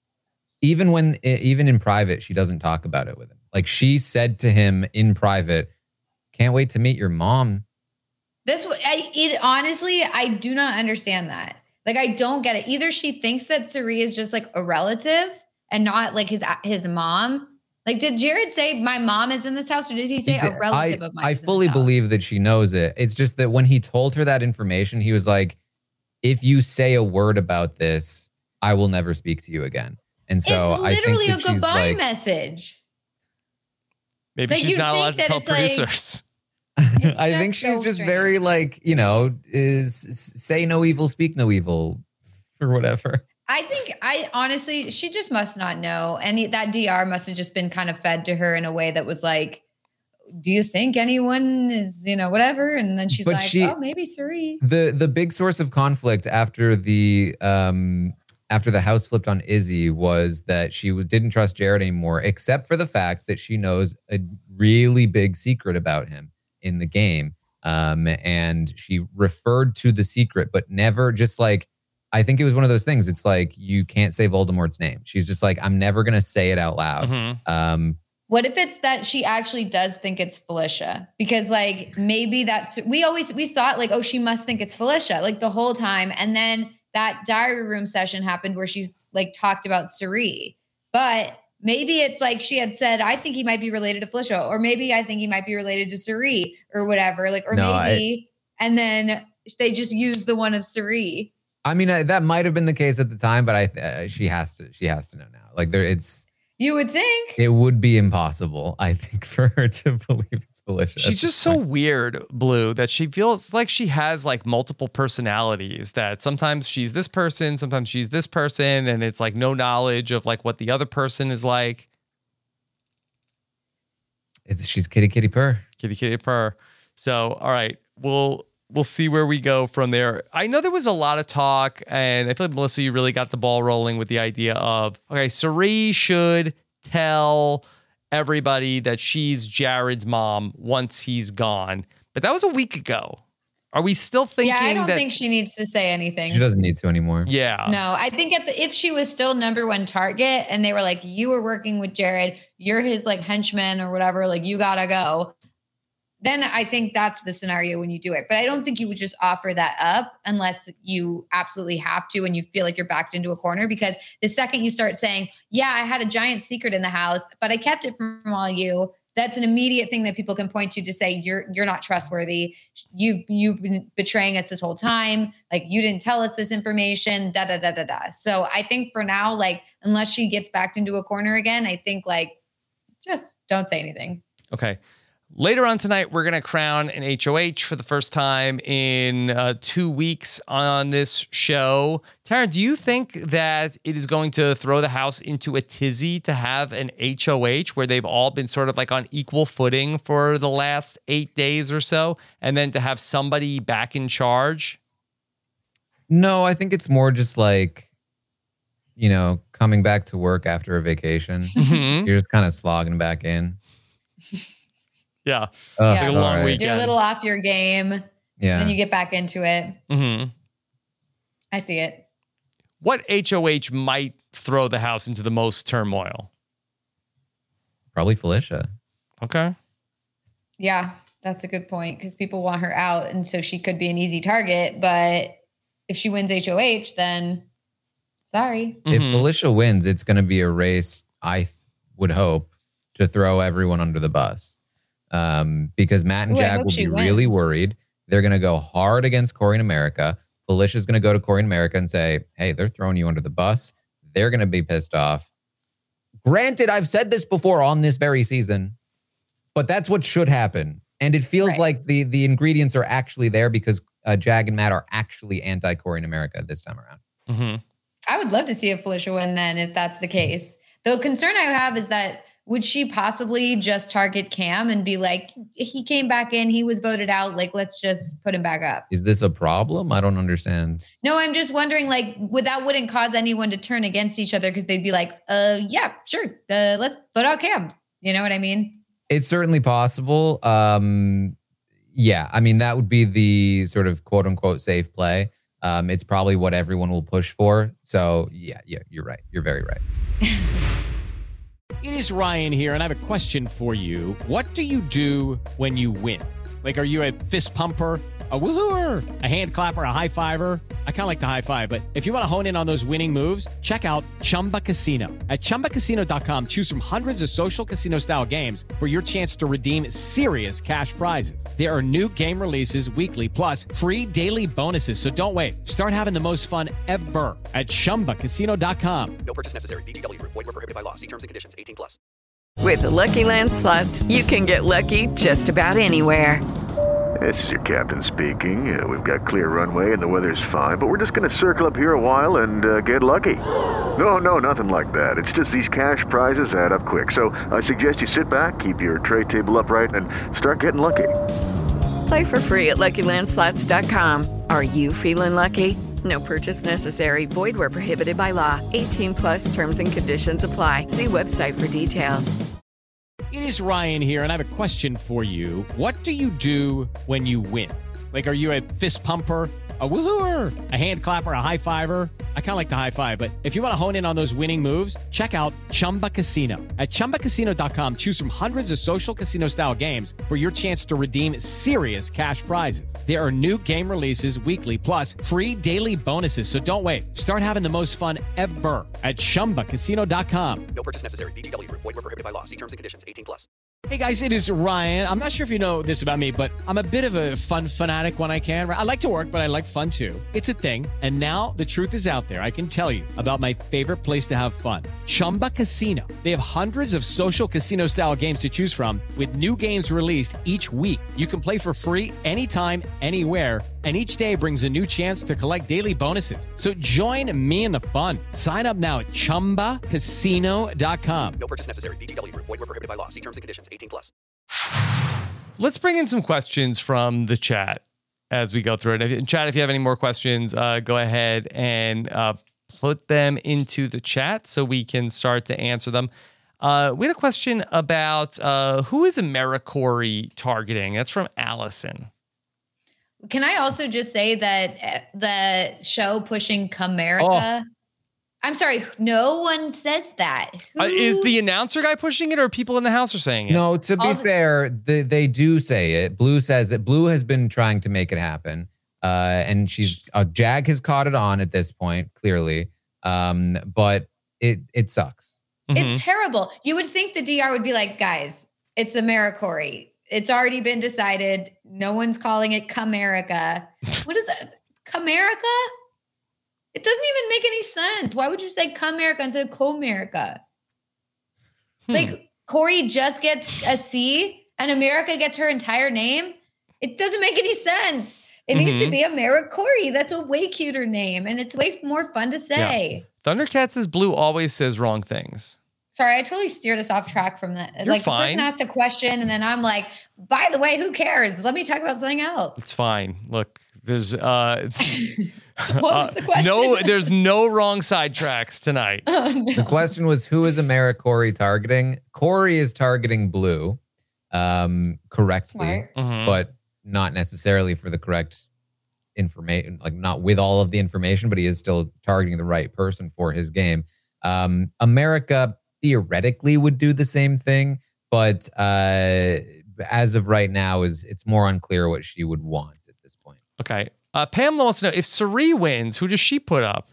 even when, even in private, she doesn't talk about it with him. Like she said to him in private, can't wait to meet your mom. This, I, it honestly, I do not understand that. Like, I don't get it. Either she thinks that Cirie is just like a relative and not like his his mom. Like, did Jared say my mom is in this house, or did he say he did, a relative I, of mine? I fully believe that she knows it. It's just that when he told her that information, he was like, "If you say a word about this, I will never speak to you again." And so it's I think literally that a goodbye like, message. Maybe like, she's not allowed to tell Like, producers. I think she's so just strange. very like, you know, is say no evil, speak no evil, or whatever. I think I honestly, she just must not know. And that D R must have just been kind of fed to her in a way that was like, do you think anyone is, you know, whatever? And then she's But like, she- oh, maybe Cirie. The the big source of conflict after the um after the house flipped on Izzy was that she w- didn't trust Jared anymore, except for the fact that she knows a really big secret about him in the game. Um, and she referred to the secret, but never just like, I think it was one of those things. It's like, you can't say Voldemort's name. She's just like, I'm never going to say it out loud. Mm-hmm. Um, What if it's that she actually does think it's Felicia? Because like, maybe that's, we always, we thought like, oh, she must think it's Felicia like the whole time. And then that diary room session happened where she's like talked about Cirie. But maybe it's like she had said, I think he might be related to Felicia, or maybe I think he might be related to Cirie or whatever. Like, or No, maybe, and then they just use the one of Cirie. I mean, uh, that might have been the case at the time, but I uh, she has to she has to know now. Like there, it's You would think. it would be impossible, I think, for her to believe it's Felicia. She's just so weird, Blue, that she feels like she has like multiple personalities, that sometimes she's this person, sometimes she's this person, and it's like no knowledge of like what the other person is like. It's, she's kitty kitty purr. Kitty kitty purr. So, all right, we'll we'll see where we go from there. I know there was a lot of talk, and I feel like, Melissa, you really got the ball rolling with the idea of, okay, Cirie should tell everybody that she's Jared's mom once he's gone. But that was a week ago. Are we still thinking Yeah, I don't that- think she needs to say anything. She doesn't need to anymore. Yeah. No, I think at the, if she was still number one target and they were like, you were working with Jared, you're his like henchman or whatever, like you gotta go. Then I think that's the scenario when you do it. But I don't think you would just offer that up unless you absolutely have to and you feel like you're backed into a corner. Because the second you start saying, yeah, I had a giant secret in the house, but I kept it from all you, that's an immediate thing that people can point to to say you're you're not trustworthy. You've you've been betraying us this whole time. Like you didn't tell us this information. Da da da da da. So I think for now, like unless she gets backed into a corner again, I think like just don't say anything. Okay. Later on tonight, we're going to crown an H O H for the first time in uh, two weeks on this show. Tara, do you think that it is going to throw the house into a tizzy to have an H O H where they've all been sort of like on equal footing for the last eight days or so, and then to have somebody back in charge? No, I think it's more just like, you know, coming back to work after a vacation. Mhm. You're just kind of slogging back in. Yeah. Oh, Yeah. Like a long all right. weekend. You're a little off your game. Yeah. Then you get back into it. Mm-hmm. I see it. What H O H might throw the house into the most turmoil? Probably Felicia. Okay. Yeah, that's a good point because people want her out. And so she could be an easy target. But if she wins H O H, then sorry. If Mhm. Felicia wins, it's going to be a race, I th- would hope, to throw everyone under the bus. Um, because Matt and Ooh, I Jag hope will she be really wins. worried. They're going to go hard against Corey in America. Felicia's going to go to Corey in America and say, hey, they're throwing you under the bus. They're going to be pissed off. Granted, I've said this before on this very season, but that's what should happen. And it feels Right. like the, the ingredients are actually there because uh, Jag and Matt are actually anti-Corey in America this time around. Mm-hmm. I would love to see a Felicia win then if that's the case. The concern I have is that would she possibly just target Cam and be like, he came back in, he was voted out, like, let's just put him back up? Is this a problem? I don't understand. No, I'm just wondering, like, would that wouldn't cause anyone to turn against each other because they'd be like, uh, yeah, sure, uh, let's vote out Cam. You know what I mean? It's certainly possible. Um, yeah, I mean, that would be the sort of quote unquote safe play. Um, it's probably what everyone will push for. So yeah, yeah, you're right. You're very right. It is Ryan here, and I have a question for you. What do you do when you win? Like, are you a fist pumper, a woohooer, a hand clapper, a high fiver? I kind of like the high five, but if you want to hone in on those winning moves, check out Chumba Casino. At chumba casino dot com, choose from hundreds of social casino style games for your chance to redeem serious cash prizes. There are new game releases weekly, plus free daily bonuses. So don't wait. Start having the most fun ever at chumba casino dot com. No purchase necessary. V G W Group. Void where prohibited by law. See terms and conditions. eighteen plus. With the Lucky Land Slots, you can get lucky just about anywhere. This is your captain speaking. Uh, we've got clear runway and the weather's fine, but we're just going to circle up here a while and uh, get lucky. No, no, nothing like that. It's just these cash prizes add up quick. So I suggest you sit back, keep your tray table upright, and start getting lucky. Play for free at lucky land slots dot com. Are you feeling lucky? No purchase necessary. Void where prohibited by law. eighteen plus terms and conditions apply. See website for details. It is Ryan here, and I have a question for you. What do you do when you win? Like, are you a fist pumper, A woohooer, a hand clapper, a high fiver. I kind of like the high five, but if you want to hone in on those winning moves, check out Chumba Casino. At chumba casino dot com, choose from hundreds of social casino style games for your chance to redeem serious cash prizes. There are new game releases weekly, plus free daily bonuses. So don't wait. Start having the most fun ever at chumba casino dot com. No purchase necessary. V G W Group. Void where prohibited by law. See terms and conditions. eighteen plus. Hey guys, it is Ryan. I'm not sure if you know this about me, but I'm a bit of a fun fanatic when I can. I like to work, but I like fun too. It's a thing. And now the truth is out there. I can tell you about my favorite place to have fun. Chumba Casino. They have hundreds of social casino style games to choose from with new games released each week. You can play for free anytime, anywhere. And each day brings a new chance to collect daily bonuses. So join me in the fun. Sign up now at chumba casino dot com. No purchase necessary. V G W Group. Void where prohibited by law. See terms and conditions. eighteen plus. Let's bring in some questions from the chat as we go through it. If, chat, if you have any more questions, uh, go ahead and uh, put them into the chat so we can start to answer them. Uh, we had a question about uh, who is AmeriCorps targeting? That's from Allison. Can I also just say that the show pushing Comerica? Oh. I'm sorry, no one says that. Who? Uh, is the announcer guy pushing it, or people in the house are saying it? No, to be the- fair, the, they do say it. Blue says it. Blue has been trying to make it happen, uh, and she's uh, Jag has caught it on at this point, clearly. Um, but it it sucks. It's mm-hmm. terrible. You would think the D R would be like, guys, it's AmeriCorps. It's already been decided. No one's calling it Comerica. What is that? Comerica? It doesn't even make any sense. Why would you say Comerica instead of Comerica? Hmm. Like Corey just gets a C and America gets her entire name. It doesn't make any sense. It mm-hmm. needs to be AmeriCorps. That's a way cuter name and it's way more fun to say. Yeah. Thundercat says Blue always says wrong things. Sorry, I totally steered us off track from that. You're like fine. The person asked a question and then I'm like, by the way, who cares? Let me talk about something else. It's fine. Look, there's uh what was the question? Uh, no, there's no wrong sidetracks tonight. Oh, no. The question was, who is AmeriCorps targeting? Corey is targeting Blue um, correctly, mm-hmm. but not necessarily for the correct information, like not with all of the information, but he is still targeting the right person for his game. Um, America theoretically would do the same thing, but uh, as of right now, is it's more unclear what she would want at this point. Okay. Uh, Pamela wants to know, if Cirie wins, who does she put up?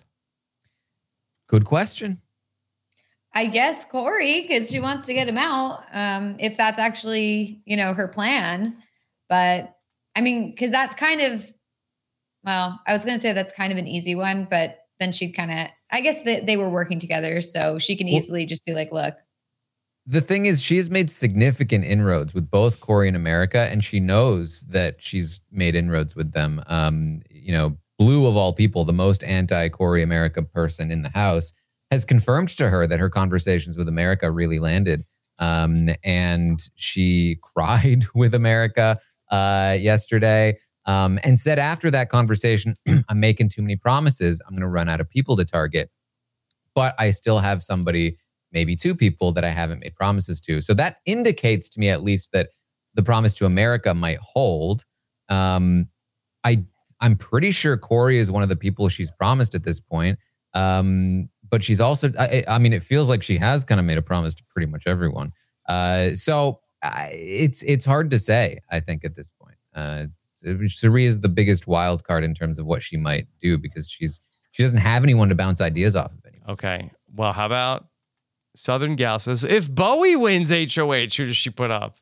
Good question. I guess Corey, because she wants to get him out, um, if that's actually, you know, her plan. But, I mean, because that's kind of, well, I was going to say that's kind of an easy one, but then she'd kind of, I guess they, they were working together, so she can easily well, just be like, look. The thing is, she has made significant inroads with both Corey and America, and she knows that she's made inroads with them. Um, you know, Blue, of all people, the most anti-Corey America person in the house, has confirmed to her that her conversations with America really landed. Um, and she cried with America uh, yesterday um, and said after that conversation, I'm making too many promises. I'm going to run out of people to target. But I still have somebody, maybe two people that I haven't made promises to. So that indicates to me at least that the promise to America might hold. Um, I, I'm pretty sure Corey is one of the people she's promised at this point. Um, but she's also, I, I mean, it feels like she has kind of made a promise to pretty much everyone. Uh, so uh, it's it's hard to say, I think, at this point. Uh, Cirie is the biggest wild card in terms of what she might do because she's she doesn't have anyone to bounce ideas off of anymore. Okay. Well, how about Southern Gal says, if Bowie wins H O H, who does she put up?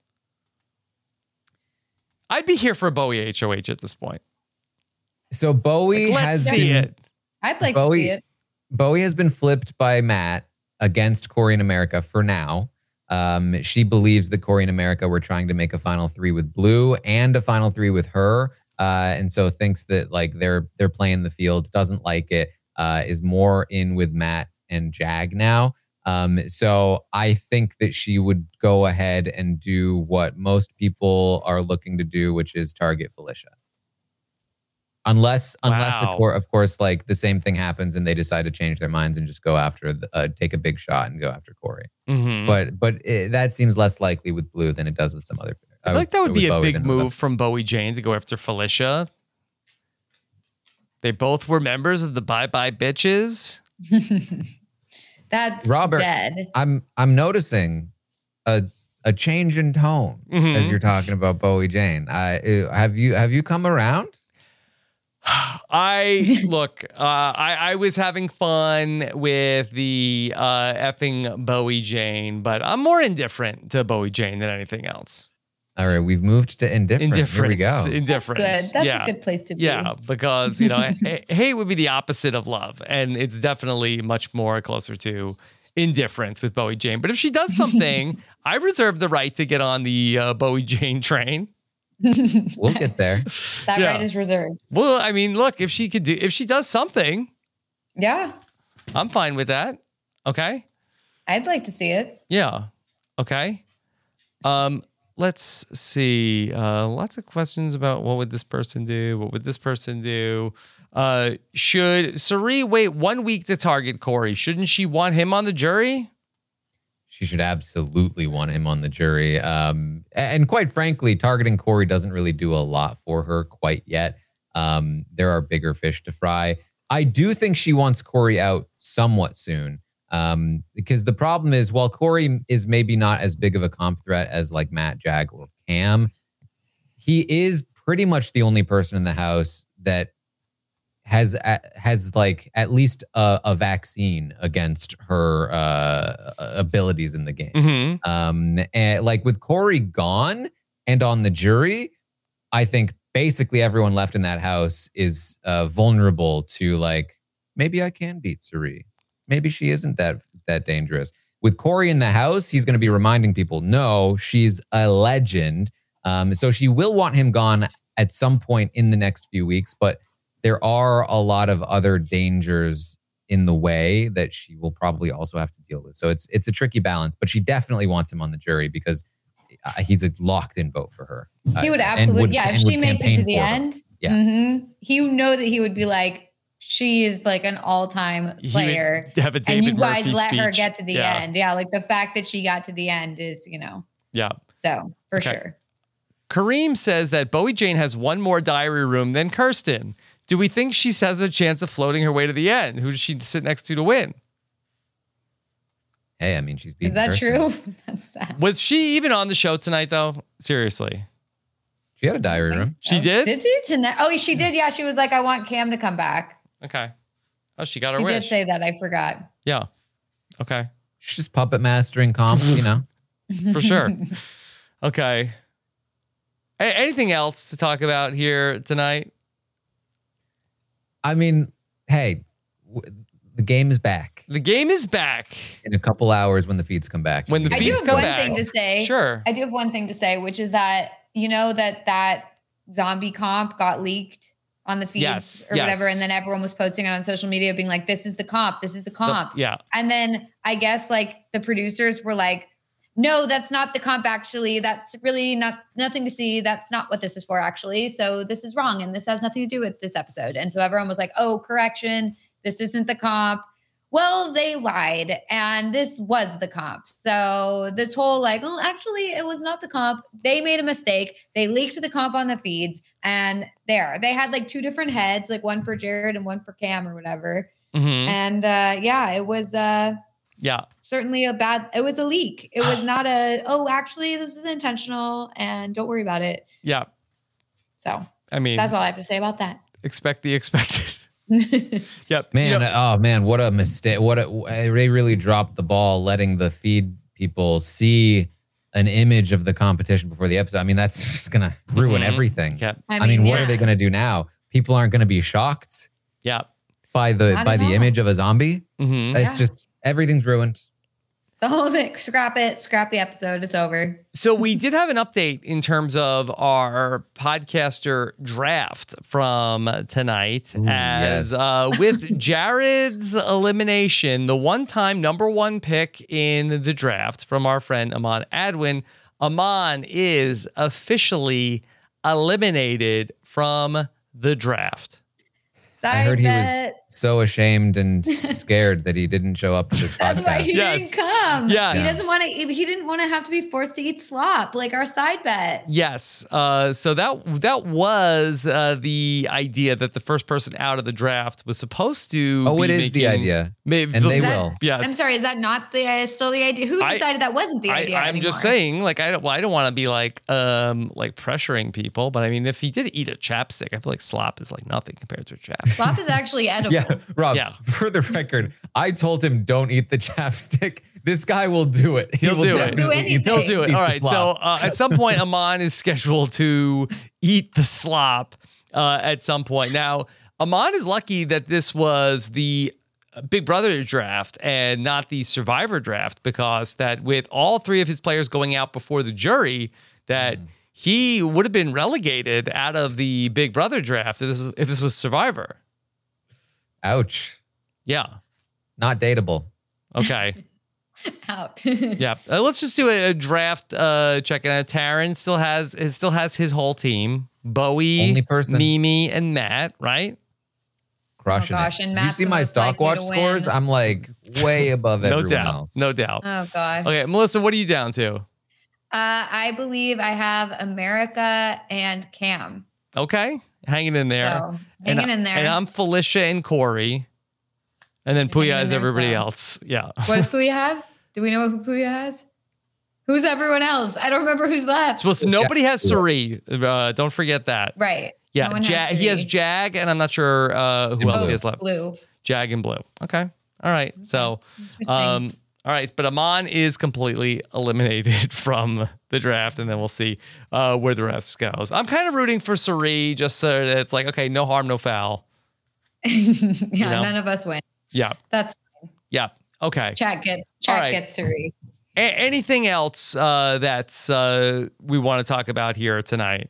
I'd be here for a Bowie H O H at this point. So Bowie like, has see been, it. I'd like Bowie, to see it. Bowie has been flipped by Matt against Corey and America for now. Um, she believes that Corey and America were trying to make a final three with Blue and a final three with her. Uh, and so thinks that like they're they're playing the field, doesn't like it, uh, is more in with Matt and Jag now. Um, so I think that she would go ahead and do what most people are looking to do, which is target Felicia. Unless, unless Wow. of, course, of course, like the same thing happens and they decide to change their minds and just go after, the, uh, take a big shot and go after Corey. Mhm. But but it, that seems less likely with Blue than it does with some other. I feel like that would so be with a Bowie big than with move from Bowie Jane to go after Felicia. They both were members of the Bye Bye Bitches. That's Robert, dead. I'm I'm noticing a a change in tone Mhm. as you're talking about Bowie Jane. I uh, have you have you come around? I look, uh, I, I was having fun with the uh, effing Bowie Jane, but I'm more indifferent to Bowie Jane than anything else. All right, we've moved to indifferent. Here we go. Indifference. Good. That's yeah. a good place to be. Yeah, because, you know, h- hate would be the opposite of love. And it's definitely much more closer to indifference with Bowie Jane. But if she does something, I reserve the right to get on the uh, Bowie Jane train. We'll get there. That Yeah. right is reserved. Well, I mean, look, if she could do, if she does something, Yeah. I'm fine with that. Okay. I'd like to see it. Yeah. Okay. Um, let's see. Uh, lots of questions about what would this person do? What would this person do? Uh, should Cirie wait one week to target Corey? Shouldn't she want him on the jury? She should absolutely want him on the jury. Um, and quite frankly, targeting Corey doesn't really do a lot for her quite yet. Um, there are bigger fish to fry. I do think she wants Corey out somewhat soon. Um, because the problem is, while Corey is maybe not as big of a comp threat as like Matt, Jag, or Cam, he is pretty much the only person in the house that has has like at least a, a vaccine against her uh, abilities in the game. Mm-hmm. Um, and like with Corey gone and on the jury, I think basically everyone left in that house is uh, vulnerable to like, maybe I can beat Cirie. Maybe she isn't that that dangerous. With Corey in the house, he's going to be reminding people, no, she's a legend. Um, so she will want him gone at some point in the next few weeks, but there are a lot of other dangers in the way that she will probably also have to deal with. So it's it's a tricky balance, but she definitely wants him on the jury because he's a locked in vote for her. He would Uh, and absolutely, would- yeah. If and she would makes it campaign to the for her. end, Yeah. mhm, you know that he would be like, she is like an all-time He would player. have a and David you guys Murphy let her speech. get to the Yeah. end. Yeah. Like the fact that she got to the end is, you know, Yeah. so for Okay. sure. Kareem says that Bowie Jane has one more diary room than Kirsten. Do we think she has a chance of floating her way to the end? Who does she sit next to to win? Hey, I mean, she's Is beating that Kirsten. true? That's sad. Was she even on the show tonight, though? Seriously. She had a diary room. She did? Did she tonight? Oh, she did. Yeah. She was like, I want Cam to come back. Okay. Oh, she got her She wish. did say that. I forgot. Yeah. Okay. She's just puppet mastering comps, you know. For sure. Okay. A- anything else to talk about here tonight? I mean, hey, w- the game is back The game is back. in a couple hours when the feeds come back. When the I do feeds have come one back. thing to say. Sure. I do have one thing to say, which is that, you know, that that zombie comp got leaked on the feeds Yes, or yes. whatever. And then everyone was posting it on social media being like, this is the comp. This is the comp. Yeah. And then I guess like the producers were like, no, that's not the comp actually. That's really not nothing to see. That's not what this is for actually. So this is wrong. And this has nothing to do with this episode. And so everyone was like, oh, correction. This isn't the comp. Well, they lied and this was the comp. So this whole like, oh, actually it was not the comp. They made a mistake. They leaked the comp on the feeds and there they had like two different heads, like one for Jared and one for Cam or whatever. Mhm. And uh, yeah, it was uh, Yeah. certainly a bad, it was a leak. It was not a, oh, actually this is intentional and don't worry about it. Yeah. So I mean, that's all I have to say about that. expect the expected. Yep. Man, You know- oh man, what a mistake! What a, they really dropped the ball, letting the feed people see an image of the competition before the episode. I mean, that's just gonna ruin Mhm. everything. Yep. I I mean, mean, what yeah. are they gonna do now? People aren't gonna be shocked Yeah. by the I by don't the know. image of a zombie. Mhm. It's Yeah. just everything's ruined. The whole thing, scrap it, scrap the episode. It's over. So we did have an update in terms of our podcaster draft from tonight, Ooh, as uh, with Jared's elimination, the one-time number one pick in the draft from our friend Aman Adwin, Aman is officially eliminated from the draft. Side I heard he bet. was so ashamed and scared that he didn't show up to this That's podcast. why he Yes. didn't come. Yes. He doesn't want to. He didn't want to have to be forced to eat slop like our side bet. Yes. Uh, so that that was uh, the idea that the first person out of the draft was supposed to. Oh, be it is the making- idea. Maybe, And they Is that- will. Yes. I'm sorry. Is that not the uh, still the idea? Who I- decided that wasn't the I, idea? I'm anymore? just saying, like, I don't, well, I don't want to be like, um, like pressuring people, but I mean, if he did eat a chapstick, I feel like slop is like nothing compared to a chapstick. Slop is actually edible. Yeah, Rob, Yeah. for the record, I told him don't eat the chapstick. This guy will do it. He He'll will do it. definitely He'll do eat the- He'll do it. eat All the right. So slop. uh, at some point, Amon is scheduled to eat the slop uh, at some point. Now, Amon is lucky that this was the Big Brother draft and not the Survivor draft, because that with all three of his players going out before the jury, that Mm. he would have been relegated out of the Big Brother draft if this, is, if this was Survivor. Ouch. Yeah. Not dateable. Okay. Out. Yeah, uh, let's just do a, a draft uh, check. And Taryn still has it still has his whole team: Bowie, Only person. Mimi, and Matt. Right? Crushing Oh, gosh, it. and you Matt's see the my most stock likely watch to scores? win. I'm like way above no everyone doubt. else. No doubt. Oh gosh. Okay, Melissa, what are you down to? Uh, I believe I have America and Cam. Okay, hanging in there. So, hanging and, in there. And I'm Felicia and Corey, and then Hanging Puya in is there as everybody well. else. Yeah. What does Puya have? Do we know who Puya has? Who's everyone else? I don't remember who's left. So it's- nobody has Suri. Uh, don't forget that. Right. Yeah, No one Ja- has he has Suri. Jag, and I'm not sure uh, who And else Blue. he has left. Blue. Jag and Blue. Okay. All right. So, Interesting. um, all right. But Amon is completely eliminated from the draft, and then we'll see uh, where the rest goes. I'm kind of rooting for Suri, just so that it's like, okay, no harm, no foul. yeah, know? none of us win. Yeah. That's Yeah. Okay. chat gets chat All right. gets Suri. A- anything else uh, that's uh, we want to talk about here tonight?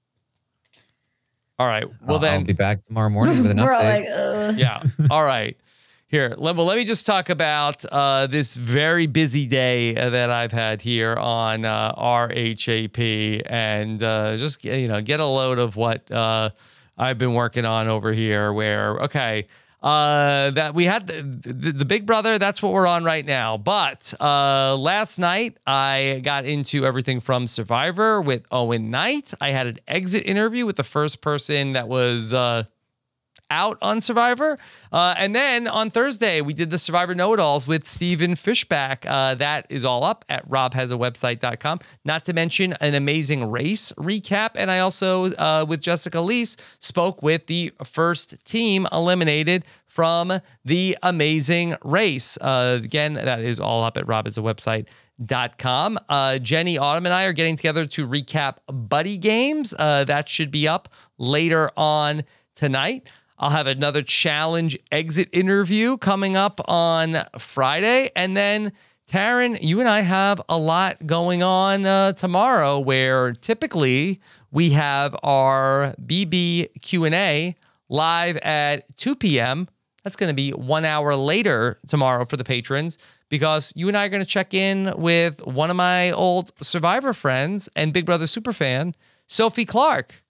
All right. Well, I'll- then I'll be back tomorrow morning with an We're all update. like, ugh. yeah. All right. Here, let, well, let me just talk about uh, this very busy day uh, that I've had here on uh, R H A P, and uh, just you know get a load of what uh, I've been working on over here. Where okay, uh, that we had the, the, the Big Brother. That's what we're on right now. But uh, last night I got into everything from Survivor with Owen Knight. I had an exit interview with the first person that was. Uh, out on Survivor. Uh, and then on Thursday, we did the Survivor Know-It-Alls with Steven Fishback. Uh, that is all up at rob has a website dot com. Not to mention an amazing race recap. And I also, uh, with Jessica Leese, spoke with the first team eliminated from the amazing race. Uh, again, that is all up at rob has a website dot com. Uh, Jenny Autumn and I are getting together to recap Buddy Games. Uh, that should be up later on tonight. I'll have another challenge exit interview coming up on Friday. And then, Taryn, you and I have a lot going on uh, tomorrow, where typically we have our B B Q and A live at two p.m. That's going to be one hour later tomorrow for the patrons, because you and I are going to check in with one of my old Survivor friends and Big Brother superfan, Sophie Clark.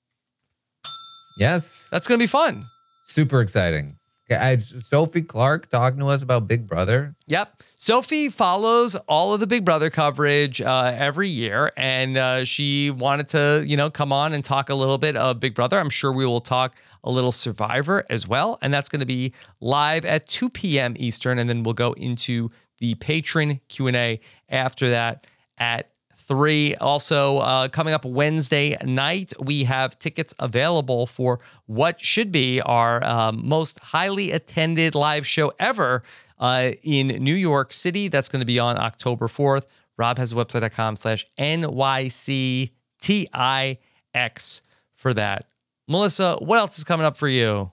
Yes. That's going to be fun. Super exciting. Okay, I, Sophie Clark talking to us about Big Brother. Yep. Sophie follows all of the Big Brother coverage uh, every year, and uh, she wanted to, you know, come on and talk a little bit of Big Brother. I'm sure we will talk a little Survivor as well, and that's going to be live at two p.m. Eastern, and then we'll go into the patron Q and A after that at three. Also, uh, coming up Wednesday night, we have tickets available for what should be our um, most highly attended live show ever uh, in New York City. That's going to be on October fourth. rob has a website dot com slash N Y C T I X for that. Melissa, what else is coming up for you?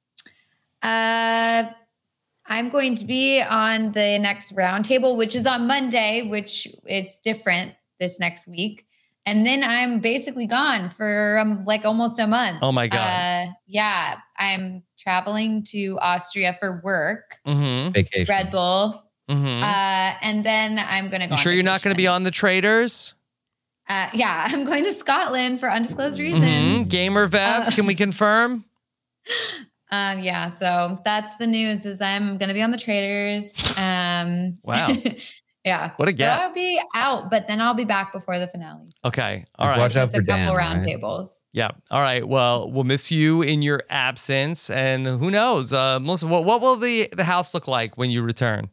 Uh, I'm going to be on the next roundtable, which is on Monday, which it's different this next week. And then I'm basically gone for um, like almost a month. Oh my God. Uh, yeah. I'm traveling to Austria for work, Mm-hmm. Vacation. Red Bull. Mm-hmm. Uh, and then I'm going to go. You sure on you're not going to be vacation. on the Traders? Uh, yeah, I'm going to Scotland for undisclosed reasons. Mm-hmm. Gamer Vev, Uh, can we confirm? Um, yeah, so that's the news is I'm going to be on the Traitors. Um, wow. Yeah. What a get. So I'll be out, but then I'll be back before the finale. So. Okay. All Just right. watch out Just for a couple Dan, round right? tables. Yeah. All right. Well, we'll miss you in your absence. And who knows? Uh, Melissa, what, what will the, the house look like when you return?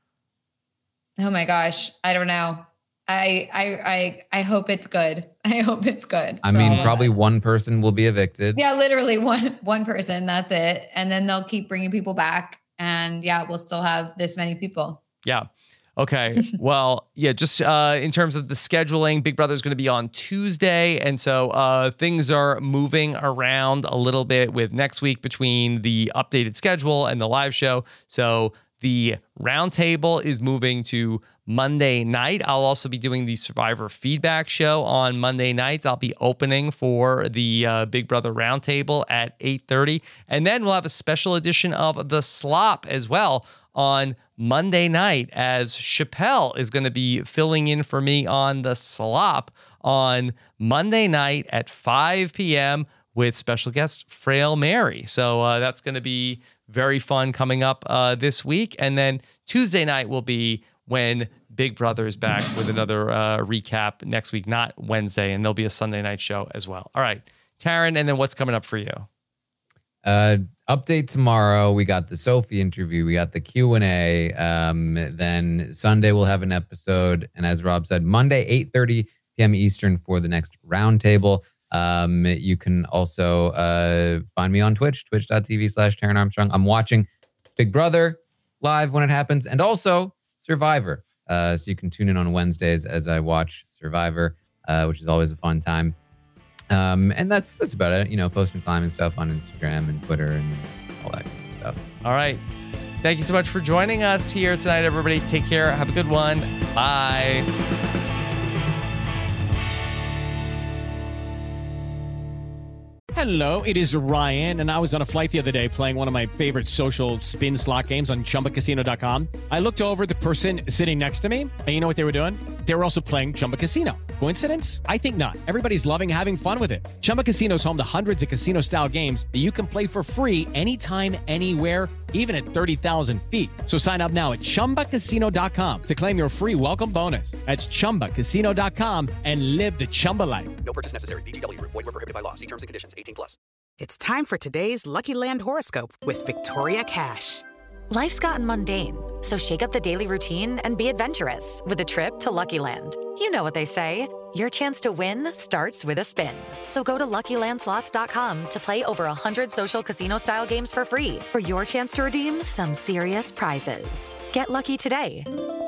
Oh my gosh. I don't know. I I I I hope it's good. I hope it's good. I mean, probably one person will be evicted. Yeah, literally one one person. That's it. And then they'll keep bringing people back. And yeah, we'll still have this many people. Yeah. Okay. Well, yeah, just uh, in terms of the scheduling, Big Brother is going to be on Tuesday. And so uh, things are moving around a little bit with next week between the updated schedule and the live show. So the roundtable is moving to Monday night. I'll also be doing the Survivor feedback show on Monday nights. I'll be opening for the uh, Big Brother roundtable at eight thirty. And then we'll have a special edition of The Slop as well on Monday night, as Chappelle is going to be filling in for me on The Slop on Monday night at five p.m. with special guest Frail Mary. So uh, that's going to be very fun coming up uh, this week. And then Tuesday night will be when Big Brother is back with another uh, recap next week, not Wednesday. And there'll be a Sunday night show as well. All right, Taryn, and then what's coming up for you? Uh, update tomorrow. We got the Sophie interview. We got the Q and A. Um, then Sunday we'll have an episode. And as Rob said, Monday, eight thirty p.m. Eastern for the next roundtable. Um, you can also uh, find me on Twitch, twitch.tv slash Taryn Armstrong. I'm watching Big Brother live when it happens, and also Survivor. Uh, so you can tune in on Wednesdays as I watch Survivor, uh, which is always a fun time. Um, and that's that's about it. You know, posting climbing stuff on Instagram and Twitter and all that kind of stuff. All right. Thank you so much for joining us here tonight, everybody. Take care. Have a good one. Bye. Hello, it is Ryan, and I was on a flight the other day playing one of my favorite social spin slot games on Chumba Casino dot com. I looked over at the person sitting next to me, and you know what they were doing? They were also playing Chumba Casino. Coincidence? I think not. Everybody's loving having fun with it. Chumba Casino is home to hundreds of casino-style games that you can play for free anytime, anywhere, even at thirty thousand feet. So sign up now at Chumba Casino dot com to claim your free welcome bonus. That's Chumba Casino dot com and live the Chumba life. No purchase necessary. V G W. Void where prohibited by law. See terms and conditions. eighteen plus. It's time for today's Lucky Land horoscope with Victoria Cash. Life's gotten mundane, so shake up the daily routine and be adventurous with a trip to Lucky Land. You know what they say. Your chance to win starts with a spin. So go to Lucky Land Slots dot com to play over one hundred social casino-style games for free for your chance to redeem some serious prizes. Get lucky today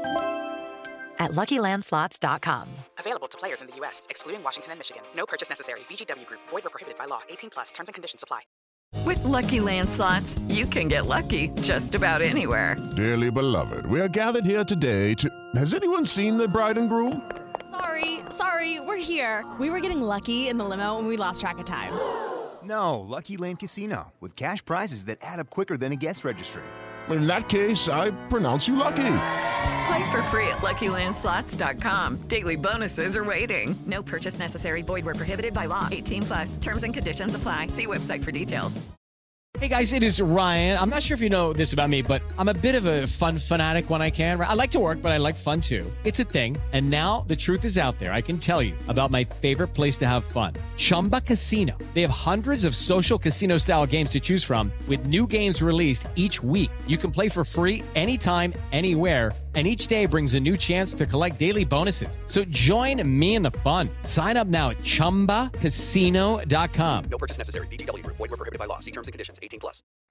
at Lucky Land Slots dot com. Available to players in the U S, excluding Washington and Michigan. No purchase necessary. V G W Group. Void where prohibited by law. eighteen plus. Terms and conditions apply. With Lucky Land Slots, you can get lucky just about anywhere. Dearly beloved, we are gathered here today to... Has anyone seen the bride and groom? Sorry, sorry, we're here. We were getting lucky in the limo and we lost track of time. No, Lucky Land Casino, with cash prizes that add up quicker than a guest registry. In that case, I pronounce you lucky. Play for free at Lucky Land Slots dot com. Daily bonuses are waiting. No purchase necessary. Void where prohibited by law. eighteen plus. Terms and conditions apply. See website for details. Hey guys, it is Ryan. I'm not sure if you know this about me, but I'm a bit of a fun fanatic when I can. I like to work, but I like fun too. It's a thing. And now the truth is out there. I can tell you about my favorite place to have fun. Chumba Casino. They have hundreds of social casino style games to choose from with new games released each week. You can play for free anytime, anywhere. And each day brings a new chance to collect daily bonuses. So join me in the fun. Sign up now at Chumba Casino dot com. No purchase necessary. V G W Group. Void where prohibited by law. See terms and conditions. eighteen plus.